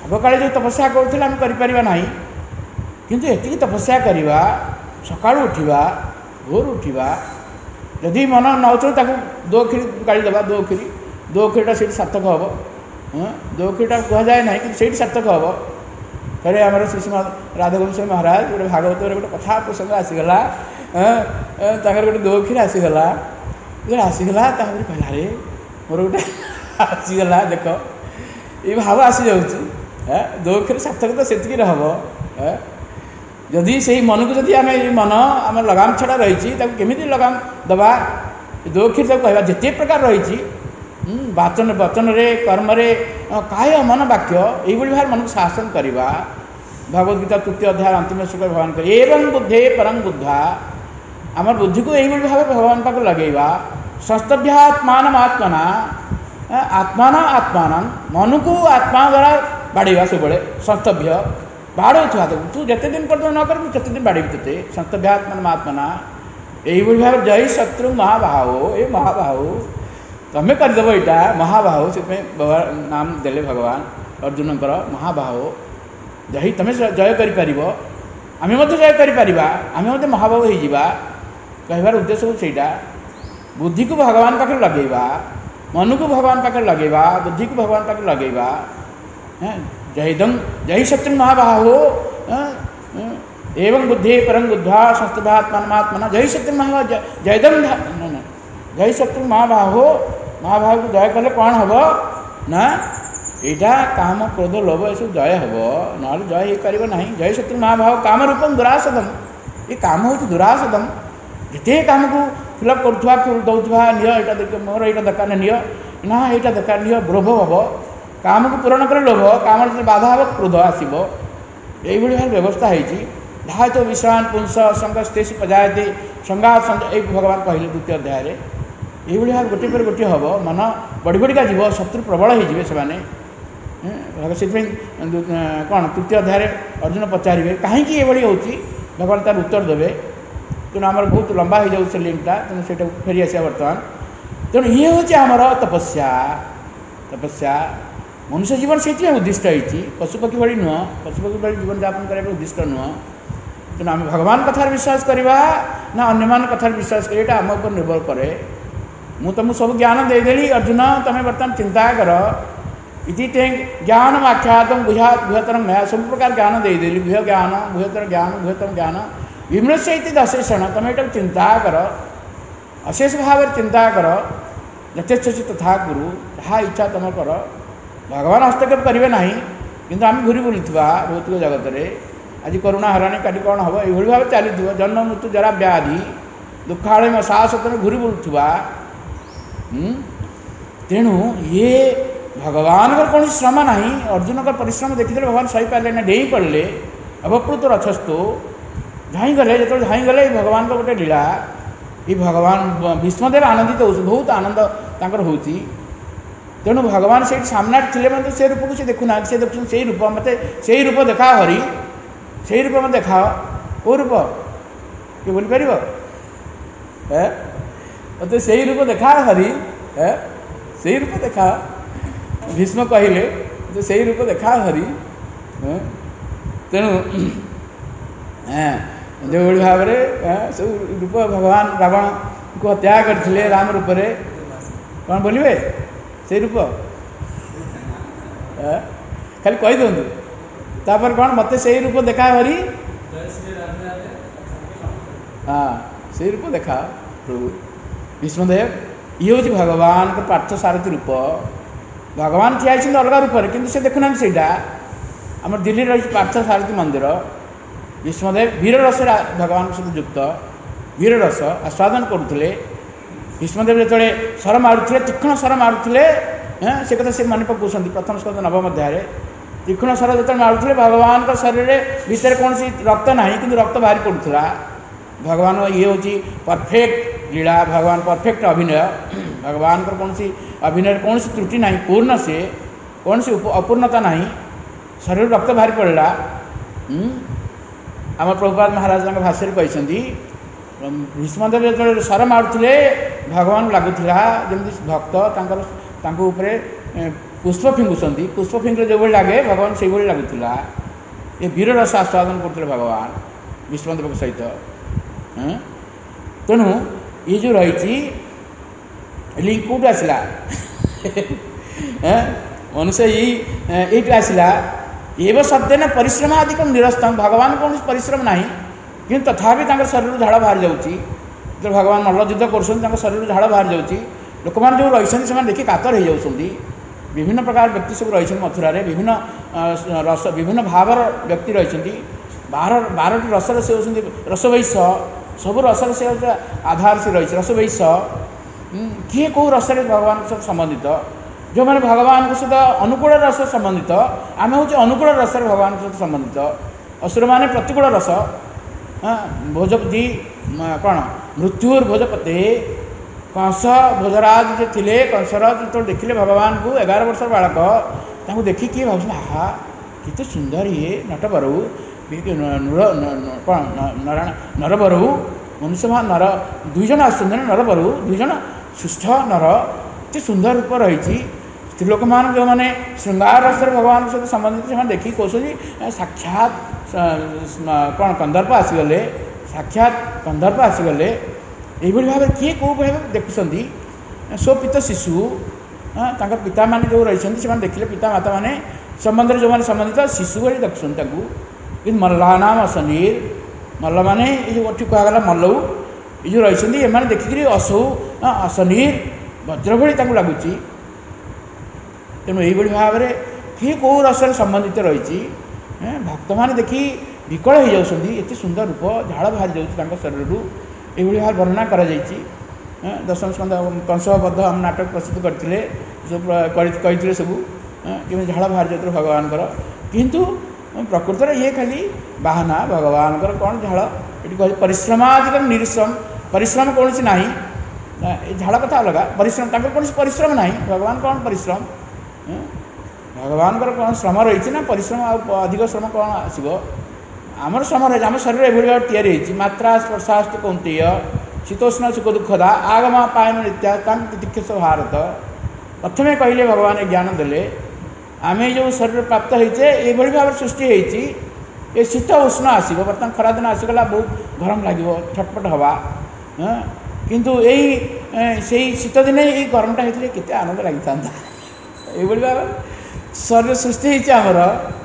ଆଗକାଳେ ଯେଉଁ ତପସ୍ୟା କରୁଥିଲେ ଆମେ କରିପାରିବା ନାହିଁ, କିନ୍ତୁ ଏତିକି ତପସ୍ୟା କରିବା, ସକାଳୁ ଉଠିବା, ଭୋରୁ ଉଠିବା, ଯଦି ମନ ନଉଥିବ ତାକୁ ଦୋଖିରି ଗାଳିଦେବା, ଦୋଖିରିଟା ସେଇଠି ସାର୍ଥକ ହେବ। ଦୋଖିରିଟା କୁହାଯାଏ ନାହିଁ, କିନ୍ତୁ ସେଇଠି ସାର୍ଥକ ହେବ। ଥରେ ଆମର ଶ୍ରୀ ରାଧାଗୋବିନ୍ଦ ସ୍ୱାମୀ ମହାରାଜ ଗୋଟେ ଭାଗବତରେ ଗୋଟେ କଥା ପ୍ରସଙ୍ଗ ଆସିଗଲା, ତାଙ୍କର ଗୋଟେ ଦୋଖିରି ଆସିଗଲା, ତାପରେ କହିଲା ଆରେ ମୋର ଗୋଟେ ଆସିଗଲା, ଦେଖ ଏଇ ଭାବ ଆସିଯାଉଛି। ଦୋଖିରି ସାର୍ଥକ ତ ସେତିକିରେ ହେବ। ଯଦି ସେଇ ମନକୁ ଯଦି ଆମେ ମନ ଆମର ଲଗାମ ଛଡ଼ା ରହିଛି, ତାକୁ କେମିତି ଲଗାମ ଦେବା? ଦୋଖିରି ତାକୁ କହିବା ଯେତେ ପ୍ରକାର ରହିଛି, ବଚନରେ, କର୍ମରେ, କାୟ ମନ ବାକ୍ୟ, ଏଇଭଳି ଭାବରେ ମନକୁ ଶାସନ କରିବା। ଭଗବଦ୍ ଗୀତା 3ୟ ଅଧ୍ୟାୟ ଅନ୍ତିମ ଶ୍ଲୋକ ଭଗବାନ କହେ ଏବଂ ବୁଦ୍ଧେ ପରଂ ବୁଦ୍ଧା, ଆମର ବୁଦ୍ଧିକୁ ଏଇଭଳି ଭାବେ ଭଗବାନ ପାଖକୁ ଲଗେଇବା। ସଂସ୍ତଭ୍ୟାତ୍ମାନମାତ୍ମନା, ଆତ୍ମାନ ମନକୁ ଆତ୍ମା ଦ୍ୱାରା ବାଡ଼େଇବା। ସବୁବେଳେ ସଂସ୍ତଭ୍ୟ ବାଡ଼ଉଥିବା, ତୁ ଯେତେ ଦିନ ପର୍ଯ୍ୟନ୍ତ ନ କରିବୁ ସେତେ ଦିନ ବାଡ଼େଇବି ତୋତେ। ସଂସ୍ତଭ୍ୟାତ୍ମାନମାତ୍ମନା, ଏଇଭଳି ଭାବରେ ଜୟ ଶତ୍ରୁ ମହାବାହୁ, ଏ ମହାବାହୁ ତମେ କରିଦେବ ଏଇଟା ମହାବାହୁ। ସେଥିପାଇଁ ନାମ ଦେଲେ ଭଗବାନ ଅର୍ଜୁନଙ୍କର ମହାବାହୁ। ଯାଇ ତମେ ଜୟ କରିପାରିବ, ଆମେ ମଧ୍ୟ ଜୟ କରିପାରିବା, ଆମେ ମଧ୍ୟ ମହାବାହୁ ହେଇଯିବା। କହିବାର ଉଦ୍ଦେଶ୍ୟ ହେଉଛି ସେଇଟା। ବୁଦ୍ଧିକୁ ଭଗବାନ ପାଖରେ ଲଗେଇବା, ମନକୁ ଭଗବାନ ପାଖରେ ଲଗେଇବା, ବୁଦ୍ଧିକୁ ଭଗବାନ ପାଖରେ ଲଗେଇବା। ଜୟ ଶତ୍ରୁ ମହାବାହୁ ଏବଂ ବୁଦ୍ଧି ପରଂ ବୁଦ୍ଧ୍ୱା ସଂସ୍ତଭ୍ୟାତ୍ମାନମାତ୍ମନା ଜୟ ଶତ୍ରୁ ମହାବାହୁ ଜୟ ଶତ୍ରୁ ମହାବାହୁକୁ ଜୟ କଲେ କ'ଣ ହେବ ନା, ଏଇଟା କାମ କ୍ରୋଧ ଲୋଭ ଏସବୁ ଜୟ ହେବ, ନହେଲେ ଜୟ ହେଇପାରିବ ନାହିଁ। ଜୟ ଶତ୍ରୁ ମହାବାହୁ କାମ ରୂପମ ଦୁରାସଦମ, ଏ କାମ ହେଉଛି ଦୁରାସଦମ। ଯେତେ କାମକୁ ଫିଲଅପ୍ କରୁଥିବା, ଦେଉଥିବା, ନିଅ ଏଇଟା ମୋର ଏଇଟା ଦରକାର ନିଅ, ନା ଏଇଟା ଦରକାର ନିଅ, ଲୋଭ ହେବ। କାମକୁ ପୂରଣ କରେ ଲୋଭ, କାମରେ ଯଦି ବାଧା ହେବ କ୍ରୋଧ ଆସିବ। এইভাবে ভাবে ব্যবস্থা হয়েছি। ধায়ত বিশ্রান্ত পুংস সংঘস্তেষু প্রজায়তে সংঘাত এই ভগবান কহিলেন 2য় অধ্যায়ে। এইভাবে ভাবে গোটিଏ ପରେ ଗୋଟିଏ ହେବ, ମନ ବଢ଼ି ବଢ଼ିକା ଯିବ, ଶତ୍ରୁ ପ୍ରବଳ ହେଇଯିବେ ସେମାନେ। ସେଥିପାଇଁ କ'ଣ 3ୟ ଅଧ୍ୟାୟରେ ଅର୍ଜୁନ ପଚାରିବେ କାହିଁକି ଏଭଳି ହେଉଛି, ଭଗବାନ ତାର ଉତ୍ତର ଦେବେ। ତେଣୁ ଆମର ବହୁତ ଲମ୍ବା ହେଇଯାଉଛି ସେ ଲିଙ୍କଟା, ତେଣୁ ସେଇଟାକୁ ଫେରିଆସିବା ବର୍ତ୍ତମାନ। ତେଣୁ ଇଏ ହେଉଛି ଆମର ତପସ୍ୟା। ମନୁଷ୍ୟ ଜୀବନ ସେଇଥିପାଇଁ ଉଦ୍ଦିଷ୍ଟ ହେଇଛି, ପଶୁପକ୍ଷୀ ଭଳି ନୁହଁ, ପଶୁପକ୍ଷୀ ଭଳି ଜୀବନଯାପନ କରିବା ପାଇଁ ଉଦ୍ଦିଷ୍ଟ ନୁହଁ। ତେଣୁ ଆମେ ଭଗବାନ କଥାରେ ବିଶ୍ୱାସ କରିବା ନା ଅନ୍ୟମାନଙ୍କ କଥାରେ ବିଶ୍ୱାସ କରିବା, ଏଇଟା ଆମ ଉପରେ ନିର୍ଭର କରେ। ମୁଁ ତୁମକୁ ସବୁ ଜ୍ଞାନ ଦେଇଦେଲି ଅର୍ଜୁନ, ତୁମେ ବର୍ତ୍ତମାନ ଚିନ୍ତା କର। ଇତି ତେ ଜ୍ଞାନ ଆଖ୍ୟାତଂ ବୃହତ୍ତରଂ ମୟା, ସବୁ ପ୍ରକାର ଜ୍ଞାନ ଦେଇଦେଲି, ବୃହ ଜ୍ଞାନ, ବୃହତ୍ତର ଜ୍ଞାନ ବିମୃଶ୍ୟ ଇତି ଦଶେଷଣ। ତୁମେ ଏଇଟାକୁ ଚିନ୍ତା କର, ଅଶେଷ ଭାବରେ ଚିନ୍ତା କର। ଯଥେଚ୍ଛସି ତଥା କୁରୁ, ଯାହା ଇଚ୍ଛା ତୁମେ କର। ଭଗବାନ ହସ୍ତକ୍ଷେପ କରିବେ ନାହିଁ, କିନ୍ତୁ ଆମେ ଘୁରି ବୁଲୁଥିବା ଭୌତିକ ଜଗତରେ। ଆଜି କରୁଣା ହରାଣୀ, କାଲି କ'ଣ ହେବ, ଏଇଭଳି ଭାବେ ଚାଲିଥିବ। ଜନ୍ମ ମୃତ୍ୟୁ ଜରା ବ୍ୟାଧି ଦୁଃଖାଳୟ ସାହସତରେ ଘୁରି ବୁଲୁଥିବା। ତେଣୁ ଇଏ ଭଗବାନଙ୍କର କୌଣସି ଶ୍ରମ ନାହିଁ। ଅର୍ଜୁନଙ୍କର ପରିଶ୍ରମ ଦେଖିଥିଲେ ଭଗବାନ ସହିପାରିଲେ ନା, ଡେଇଁ ପଡ଼ିଲେ। ଅବପ୍ଲୁତ ରଥସ୍ତୁ ଧାଇଁଗଲେ। ଯେତେବେଳେ ଧାଇଁଗଲେ, ଏ ଭଗବାନଙ୍କ ଗୋଟେ ଲୀଳା। ଏ ଭଗବାନ ଭୀଷ୍ମଦେବ ଆନନ୍ଦିତ ହେଉଛି, ବହୁତ ଆନନ୍ଦ ତାଙ୍କର ହେଉଛି। ତେଣୁ ଭଗବାନ ସେଇଠି ସାମ୍ନାରେ ଥିଲେ ମଧ୍ୟ ସେ ରୂପକୁ ସେ ଦେଖୁନାହାନ୍ତି, ସେ ଦେଖୁଛନ୍ତି ସେଇ ରୂପ। ମୋତେ ସେଇ ରୂପ ଦେଖାଅ ହରି, ସେଇ ରୂପ ମୋତେ ଦେଖାଅ। କେଉଁ ରୂପ କିଏ ବୋଲିପାରିବ? ମୋତେ ସେଇ ରୂପ ଦେଖାଅ ହରି, ସେଇ ରୂପ ଦେଖାଅ। ଭୀଷ୍ମ କହିଲେ ଯେ ସେଇ ରୂପ ଦେଖାଅ ହରି। ତେଣୁ ଯେଉଁଭଳି ଭାବରେ ସବୁ ରୂପ ଭଗବାନ ରାବଣକୁ ହତ୍ୟା କରିଥିଲେ ରାମ ରୂପରେ, କ'ଣ ବୋଲିବେ? ସେଇ ରୂପ ଖାଲି କହିଦିଅନ୍ତୁ, ତାପରେ କ'ଣ ମୋତେ ସେଇ ରୂପ ଦେଖା ହରି, ସେଇ ରୂପ ଦେଖା ପ୍ରଭୁ। ଭୀଷ୍ମଦେବ ଇଏ ହେଉଛି ଭଗବାନଙ୍କ ପାର୍ଥ ସାରଥୀ ରୂପ। ଭଗବାନ ଠିଆ ହେଇଛନ୍ତି ଅଲଗା ରୂପରେ, କିନ୍ତୁ ସେ ଦେଖୁନାହାନ୍ତି ସେଇଟା। ଆମର ଦିଲ୍ଲୀରେ ରହିଛି ପାର୍ଥ ସାରଥୀ ମନ୍ଦିର। ଭୀଷ୍ମଦେବ ବୀରରସରେ ଭଗବାନଙ୍କ ସହିତ ଯୁକ୍ତ, ବୀରରସ ଆସ୍ୱାଦନ କରୁଥିଲେ। ଭୀଷ୍ମଦେବ ଯେତେବେଳେ ସ୍ୱର ମାରୁଥିଲେ, ତୀକ୍ଷ୍ଣ ସ୍ୱର ମାରୁଥିଲେ, ସେ କଥା ସେ ମନେ ପକାଉଛନ୍ତି 1ମ ସ୍କନ୍ଧ 9ମ ଅଧ୍ୟାୟରେ। ତୀକ୍ଷ୍ଣ ସ୍ୱର ଯେତେବେଳେ ମାରୁଥିଲେ, ଭଗବାନଙ୍କ ଶରୀରରେ ଭିତରେ କୌଣସି ରକ୍ତ ନାହିଁ, କିନ୍ତୁ ରକ୍ତ ବାହାରି ପଡ଼ୁଥିଲା। ଭଗବାନ ଇଏ ହେଉଛି ପରଫେକ୍ଟ ଲୀଳା, ଭଗବାନ ପରଫେକ୍ଟ ଅଭିନୟ। ଭଗବାନଙ୍କର କୌଣସି ଅଭିନୟରେ କୌଣସି ତ୍ରୁଟି ନାହିଁ, ପୂର୍ଣ୍ଣ ସିଏ, କୌଣସି ଅପୂର୍ଣ୍ଣତା ନାହିଁ। ଶରୀରରୁ ରକ୍ତ ବାହାରି ପଡ଼ିଲା। ଆମ ପ୍ରଭୁପାଦ ମହାରାଜ ତାଙ୍କ ଭାଷ୍ୟରେ କହିଛନ୍ତି, ଭୀଷ୍ମଦେବ ଯେତେବେଳେ ସ୍ୱର ମାରୁଥିଲେ, ଭଗବାନଙ୍କୁ ଲାଗୁଥିଲା ଯେମିତି ଭକ୍ତ ତାଙ୍କ ଉପରେ पुष्प फिंगुंट पुष्प फिंगले जो लगे भगवान से लगुला ये वीर रस आस्वादन करते भगवान विष्णुदेव सहित। तेणु ये जो रही लिंक कौट आसला मनुष्य ये आसला एवं शब्देन परिश्रमादिक निरस्तम भगवान कौन परिश्रम ना कि तथापि शरीर झाड़ बाहर जाऊँगी जो भगवान मल्लयुद्ध कर शरीर झाड़ बाहर जाऊँगी लोक मैंने जो रही से देखिए कातर हो जाती विभिन्न प्रकार व्यक्ति सब रही मथुरा विभिन्न रस विभिन्न भावर व्यक्ति रही 12टी रसर से होती रसवैश सब रसर से आधार से रही रसवैश किए कौ रस भगवान सहित संबंधित जो मैंने भगवान सहित अनुकूल रस संबंधित आम हूँ अनुकूल रस भगवान सहित संबंधित असुर मैंने प्रतिकूल रस भोजपति कौन मृत्युर्भोजपते कंस भोजराज जो थे कंसराज जो देखिले भगवान को 11 वर्ष बालक ताको देखी किए भाव आहा कितने सुंदर ये नटबरू नरबरू मनुष्य नर दुईज आस नरबरू दुईज सुस्थ नर ये सुंदर रूप रही स्त्रीलोक मान जो मैंने श्रृंगार रस भगवान सहित संबंधित से देखिए कौन साक्षात कौन कंदर्प आसीगले साक्षात कंदर्प आसीगले यही भाव किए कौ भाव देखुं स्वपित शिशु तांका पिता माने जो रही से देखिले पिता माता माने संबंध जो मैंने संबंधित शिशु भाई देखुं कि मल्ला नाम असनीर मल्ल माने ये जो अच्छी कहगला मल्लऊ ये जो रही एम देखिक असौ असनीर वज्र भाई लगुच तेणु यही भाव में किए कौ रस संबंधित रही भक्त मैंने देखी विकल हो जाती एत सुंदर रूप झाड़ बाहर जाऊँगी शरीर यही भाव वर्णना कर दशम स्कंद कंसबद्ध हम नाटक प्रस्तुत करते सब कही सब कि झाड़ बाहर जाते भगवान किंतु प्रकृत में ये खाली बाहाना भगवान कौन झाड़ ये कह परिश्रमादिक निरीश्रम परिश्रम कौन सी ना झाड़ कथा अलग परिश्रम कौन परिश्रम ना भगवान कौन परिश्रम भगवान कौन श्रम रही ना परिश्रम अधिक श्रम कौन आसो आमर श्रम रही आम शरीर एभली या मात्रा स्पर्शास्त कौंतेय शीतोष्ण सुख दुखदा आगम पायन नित्या तीक्षस भारत प्रथमे कहले भगवान ज्ञान देले आम जो शरीर प्राप्त होचे ये भाव सृष्टि होती ये शीत उष्ण आसो बर्तमान खरादिन आसीगला बहुत गरम लगे छटपट हवा किंतु यही से शीत दिन ये गरमटा होते केते आनंद लगी था ये भाव शरीर सृष्टि होमर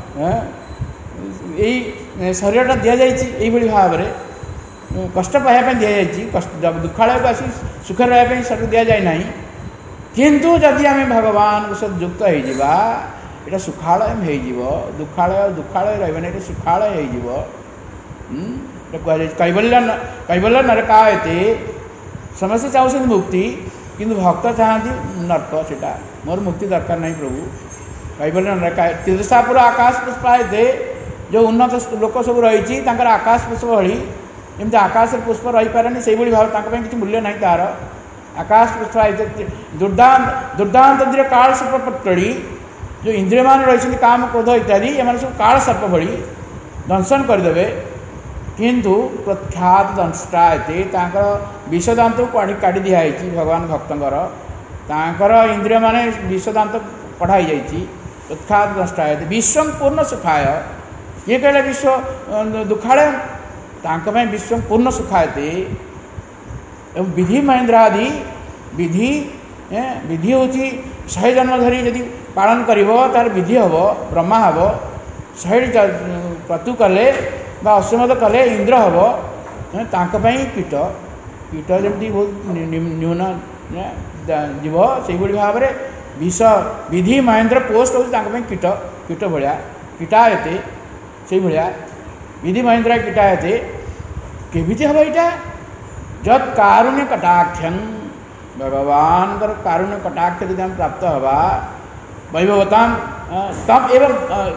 यही शरीरटा दि जाइए भाव में कष्ट पाइबा दि जाए दुखालय को आसी सुख रहा शरीर दि जाए ना किंतु जदि आम भगवान सहित युक्त होगा ये सुखालय हो दुखालय दुखालय रही सुखालय हो कह कैवल्य नरकायते समस्ते चाहते मुक्ति किंतु भक्त चाहती नरक से मोर मुक्ति दरकार नहीं प्रभु कैवल्य नरकाय तीर्थापुर आकाश पुष्पायते जो उन्नत लोक सब रही आकाश पुष्प भली जमी आकाश पुष्प रही पारे से भाव किसी मूल्य नहीं तार आकाश पुष्प दुर्दांत काल सर्प पटड़ी जो इंद्रिय मान रही काम क्रोध इत्यादि एम सब काल सर्प भली दंशन करदे किंतु प्रख्यात दंष्टायते विषदांत को काढ़ी दिखाई भगवान भक्तर इंद्रिय मान विषदांत पढ़ाई जाइए प्रख्यात दंष्टायते विश्व पूर्ण सुखाय ये कहले विश्व दुखालय विश्व पूर्ण सुखायते विधि महेंद्रादि विधि विधि हूँ 100 जन्म धरी यदि पालन कर विधि हम ब्रह्मा हम 100 क्रतु कले अश्वमेध कले इंद्र हम कीट कीट जमी बहुत न्यून जीव से भाव में विष विधि महेंद्र पोस्ट हो कीट कीट भाया कीटायते से भाया विधि महेंद्र कीटायते केमिति हम यहाँ जत कारुण्य कटाक्षं भगवान कारुण्य कटाक्ष यदि हम प्राप्त हवा वैभवता तब एवं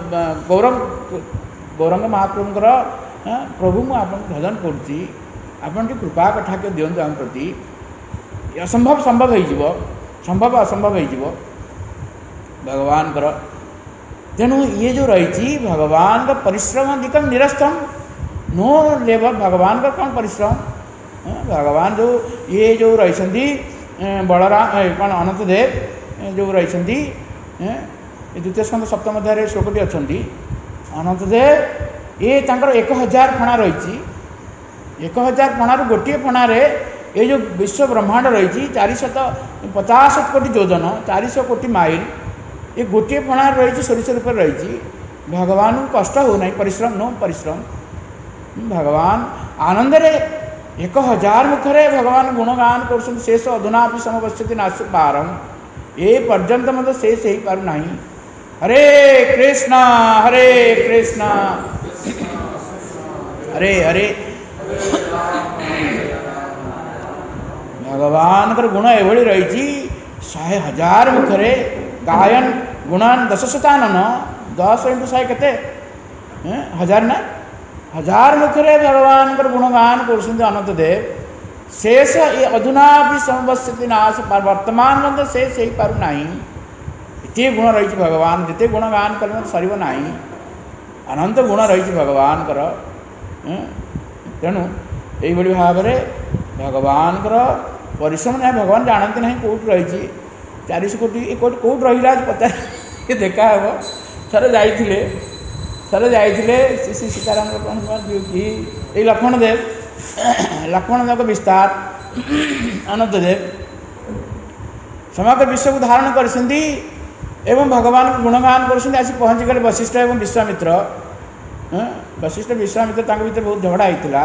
गौरंग महाप्रभुंर प्रभु मुझे भजन कर कृपा कटाक्ष दिंतु आम प्रति असंभव संभव हो संभव असंभव हो भगवान तेणु ये जो रही भगवान का परिश्रम अधिकम निरस्तम नो लेबर भगवान का कौन परिश्रम भगवान जो ये जो रही बलराम कौन अनंत देव जो रही ये द्वितीय स्कंद सप्तम अध्याय श्लोकटी अच्छा अनंतदेव ये 1000 फणा रही 1000 फणार गोटे फणार ये जो विश्व ब्रह्मांड रही 450 कोटी योजन 400 कोटी माइल ये गोटे फणार रही सोरिष रूप रही भगवान को कष्ट हो नहीं परिश्रम नो परिश्रम भगवान आनंद रे 1000 मुखरे भगवान गुणगान कर शेष अधुना समवस्थिति नाश पारम ये पर्यंत मतलब शेष हो पार ना हरे कृष्णा हरे हरे भगवान गुण एभली रही 100,000 मुखरे गायन गुणान 10,000 10 × 100 केते 1000 ना 1000 मुखरे भगवान गुणगान कर अनंत देव शेष ये अधुना भी समवस्थिति नाश वर्तमान मतलब शेष हो पार ना ये गुण रही भगवान जिते गुणगान कले सर ना अनंत गुण रही भगवान तेणु यही भाव में भगवान परिश्रम ना भगवान जानते ना कौट रही 400 कोटी कौट रही पचार देखा हे थरे जाइए श्री सीताराम कौन कि ये लक्ष्मण देव विस्तार अनंत देव समग्र विश्व को धारण कर एवं भगवान को गुणगान कर आसी पहुँची गले वशिष्ठ एवं विश्वामित्र वशिष्ठ विश्वामित्र भीतर बहुत झगड़ा होता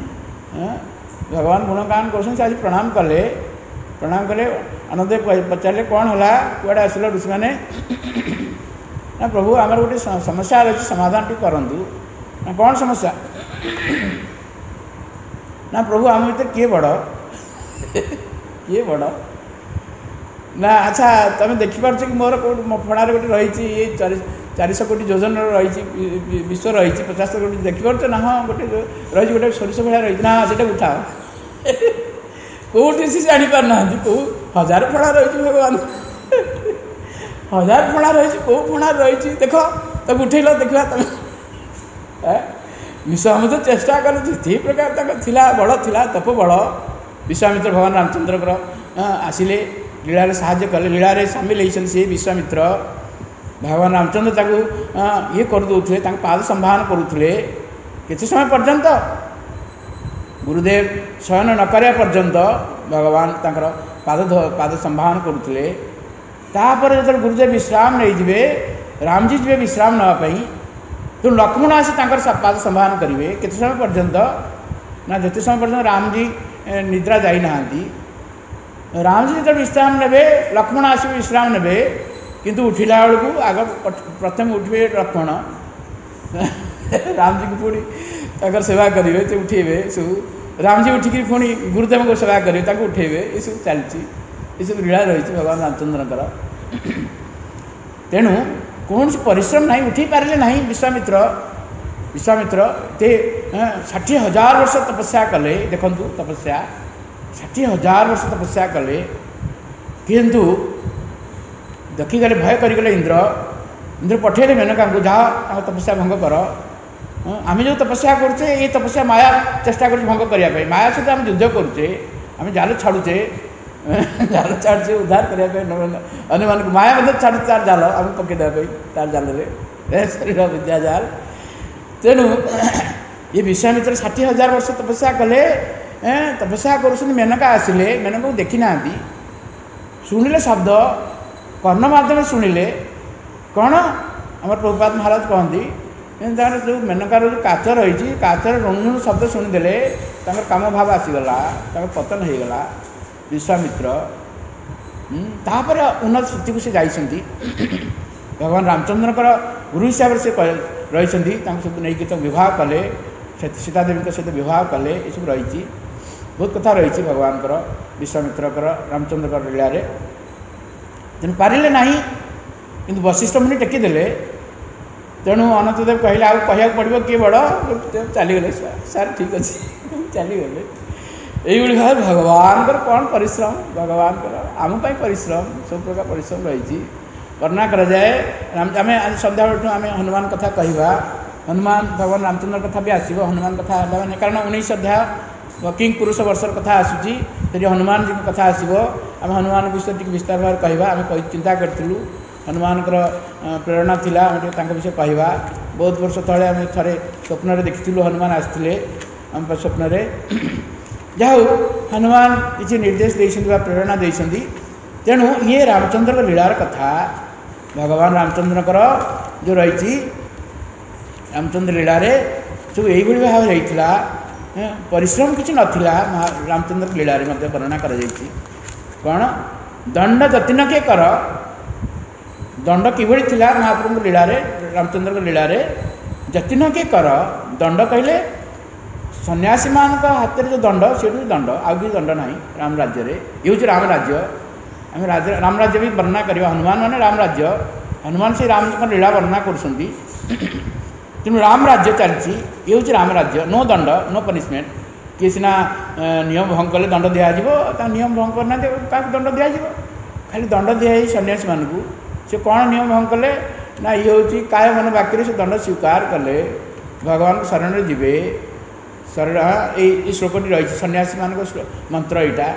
भगवान गुणगान कर आज प्रणाम कले अनंत पचारे कौन है कड़े आसल ऋषि मैंने ना प्रभु आम गोटे समस्या रही समाधान टी करूँ ना कौन समस्या ना प्रभु आम भीतर किए बड़ ना अच्छा तुम देखिपार कि मोर फणार गोटे रही ये 400 कोटी योजन रही विश्व रही 50 कोटी देखिपार ना हाँ गोटे रही गोटे सोरिष भाया रही ना से उठाओ कौटी सी जापार ना कौ 1000 फणा रही भगवान 1000 फणा रही कौ फणा रही देख तक उठेल देखा तुम विश्वामित्र चेष्टा कल जे प्रकार थिला बड़ थिला तप बड़ विश्वामित्र भगवान रामचंद्र आसिले लीला साहाय्य कले लीला सामिल होती विश्वामित्र भगवान रामचंद्र ये करदे पाद संभान करुले किसी समय पर्यंत गुरुदेव शयन न करिया पर्यंत भगवान पाद संभान करुले तापर जो गुरुदेव विश्राम नहीं जाए रामजी जी विश्राम नापी तो लक्ष्मण आसी पाद संभान करेंगे कित समय पर्यंत ना जिते समय पर्यंत रामजी निद्रा जाना रामजी जो विश्राम ने लक्ष्मण आस विश्राम ने किंतु उठिला बेलू आग प्रथम उठे लक्ष्मण रामजी को पुणी सेवा करेंगे तो उठेबे सब रामजी उठिकी पुणी गुरुदेव को सेवा करेंगे उठेबे ये सब चलती ये सब लीला रही भगवान रामचंद्र तेणु कौन परिश्रम ना उठे पारे ना विश्वामित्र ते 60,000 वर्ष तपस्या कले देखु तपस्या 60,000 वर्ष तपस्या कले किंतु देखीगले भय करगले इंद्र पठेले मेनका को जाओ तपस्या भंग कर आम जो तपस्या करुचे ये तपस्या माया चेष्टा कर भंग करने माया सहित आम युद्ध करुचे आम जाल छाड़ुचे जाल छाड़ुचे उद्धार करने अन्य मान माया मतलब छाड़ू तार जाल आम पकईदे तार जाल शरीर विद्या जाल तेणु ये विश्वामित्र 60,000 वर्ष तपस्या कले तपस्या कर मेनका आसिले मेनका को देखी ना शुणिले शब्द कर्ण माध्यम शुणिले कौन आम प्रभुपाद महाराज कहती जो मेनकार जो काच रही काचर ऋण शब्द शुणिदेले काम भाव आसीगला पतन हो गला विश्वामित्र तापर उन्नत स्थिति को सी जाइछन्ति भगवान रामचंद्र गुरु हिसाब से रही सब नहीं तो विवाह कले सीतादेवी सहित विवाह कले ये सब रही बहुत कथा रही भगवान विश्वामित्र रामचंद्र लीला तेणु पारे ना कि वशिष्ठ मुनि टेकीदेले तेणु अनंतदेव कहले आउ कह पड़ो किए बड़ चलीगले सार ठीक अच्छे चलीगले यही भाव भगवान कौन परिश्रम भगवान आम परिश्रम सब प्रकार परिश्रम रही वर्णना करा जाए आम आज सन्ध्या बेलू आम हनुमान कथा कहवा हनुमान भगवान रामचंद्र कथा भी आसो हनुमान कथा मैंने कारण 19 अध्याय किंग पुरुष वर्षर कथा आसूँ हनुमान जी कथा आसो आम हनुमान विषय टी विस्तार भाव कहवा आम चिंता करूँ हनुमानकर प्रेरणा थिला तांका विषय कहवा। बहुत वर्ष तले आम थे स्वप्न देखी हनुमान आसते आम स्वप्न जाऊ हनुमान किसी निर्देश देते प्रेरणा देते तेणु ये रामचंद्र लीलार कथा भगवान रामचंद्र जो रही रामचंद्र लीलार सब यही भाव होता परिश्रम किसी नाला रामचंद्र लीलार वर्णना कर कौन दंड जतिन के कर दंड किभली थिला महाप्रभु लीलार रामचंद्र लीलार जतिन के कर दंड कहले सन्यासी मान हाथ में जो दंड से दंड आउ कि दंड ना राम राज्य ये हूँ राम राज्य आम राम राज्य भी वर्णना करवा हनुमान माने राम राज्य हनुमान से राम लीला वर्णना कर तेणु राम राज्य चलती ये हूँ राम राज्य नो दंड नो पनिशमेंट किए सीना नियम भंग कले दंड दिज्व नियम भंग करना क्या दंड दिज्व खाली दंड दिखाई सन्यासी मानू से कौन नियम भंग कले ना ये हूँ काय मन वाक्य से दंड स्वीकार कले भगवान शरण जीवे शरण ये श्लोकटी रही सन्यासी मान मंत्र यहाँ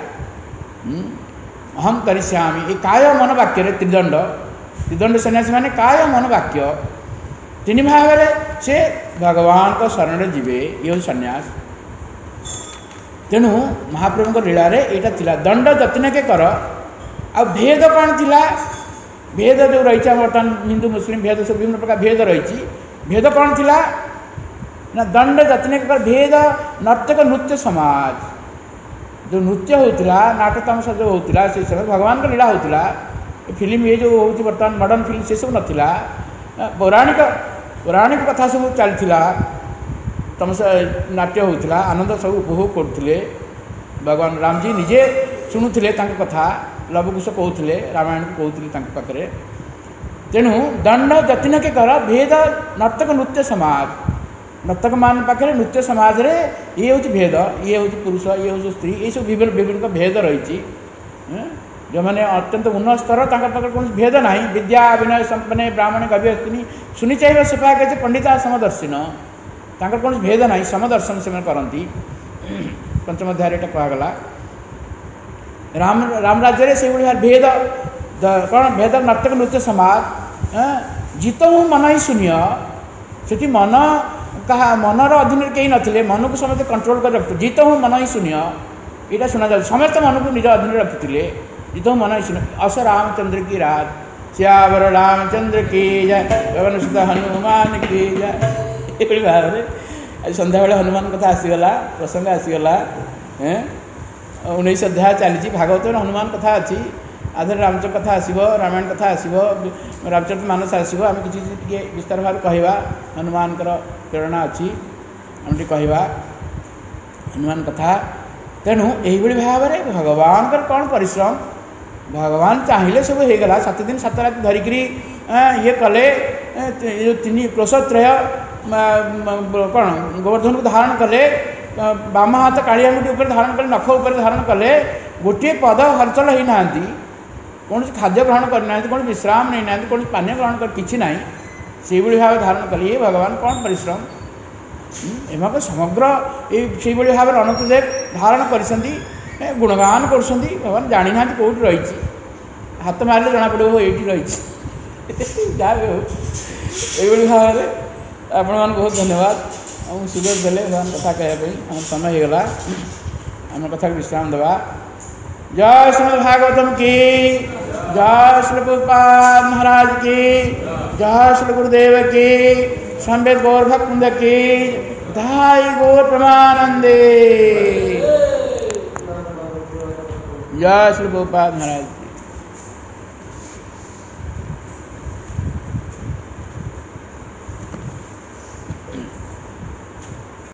अहम करिष्यामि ये काय मन वाक्य त्रिदंड त्रिदंड सन्यासी माने काय मन वाक्य तीन भाव से भगवान को शरण जीवे ये सन्यास तेणु महाप्रभु लीलार यहाँ थिला दंड जतिन के कर आ भेद कौन थिला भेद जो रही बर्तमान हिंदू मुस्लिम भेद सब विभिन्न प्रकार भेद रही भेद कौन थिला ना दंड जतिन के कर भेद नर्तक नृत्य समाज जो नृत्य होता नाटक तमाशा जो होता से समय भगवान का लीला होता फिल्म ये जो होती बर्तमान मॉडर्न फिल्म से सब नाला पौराणिक पौराणिक कथा सब चलता तमसा नाट्य होता आनंद सब उपभोग करते भगवान राम जी निजे शुणुले कथा लवकुश कहते रामायण को कहते पाखे तेणु दंड जतिन के कर भेद नर्तक नृत्य समाज नर्तक मान पाखे नृत्य समाज रे ये हूँ भेद ये हूँ पुरुष ये हूँ स्त्री ये सब विभिन्न विभिन्न भेद रही जो मैंने अत्यंत उन्नत स्तर पाखे कौन भेद ना विद्या विनय संपन्न ब्राह्मण कवि अस्थिनी सुनी चाहिए सेपा कहते पंडिता समदर्शिन तांकर कौन भेद ना समदर्शन से करती पंचम अध्याय कहगला राम राम राज्य से भेद कौन भेद नर्तक नृत्य समाज जीत हूँ मन ही शून्य से मन कहा मनर अधीन कहीं नथिले मन को समस्त कंट्रोल कर रखते जीत हूँ मन ही शून्य यहाँ शुणा जाए समस्त मन को निज अधीन रखिते जीत हूँ मन ही शून्य अस रामचंद्र की रात श्यावर रामचंद्र की जय पवन सुत हनुमान की जय ये भाव में आज सन्ध्या बेले हनुमान कथा आसीगला प्रसंग आसीगला 19 अध्याय चली भागवत हनुमान कथा अच्छी आधे रामचंद्र कथा आसो रामायण कथा आसो रामचरित मानस आसो आम किसी विस्तार भाव कहवा हनुमान प्रेरणा अच्छी आम कहवा हनुमान कथा तेणु यही भाव में भगवान कौन परिश्रम भगवान चाहिए सब हो गला 7 दिन 7 रात धरिक ये कले तीन क्रोशत्रय कौन गोवर्धन को धारण कले बाम हाथ कालियामुठी उपर धारण कले नख उपर धारण कले गोटे पद हलचल होना कौन खाद्य ग्रहण करना कौन विश्राम नहीं ना कौन पानीय ग्रहण कर किसी ना से भाव धारण कले ये भगवान कौन परिश्रम एम समग्र ये भाव में अनंतदेव धारण कर गुणगान कर भगवान जानी ना कौट रही हाथ मारे जना पड़ो ये रही जहाँ भी हो ये भाव में आपण मान बहुत धन्यवाद आम सुযোগ देले भगवान कथा कहवाई आम समय होगला आम कथा विश्राम देवा जय श्रीमद् भागवतम की जय श्री प्रभुपाद महाराज की जय श्री गुरुदेव की संवेद गौर भक्तवृंद की धाई गौर प्रमानंदे जय श्री प्रभुपाद महाराज।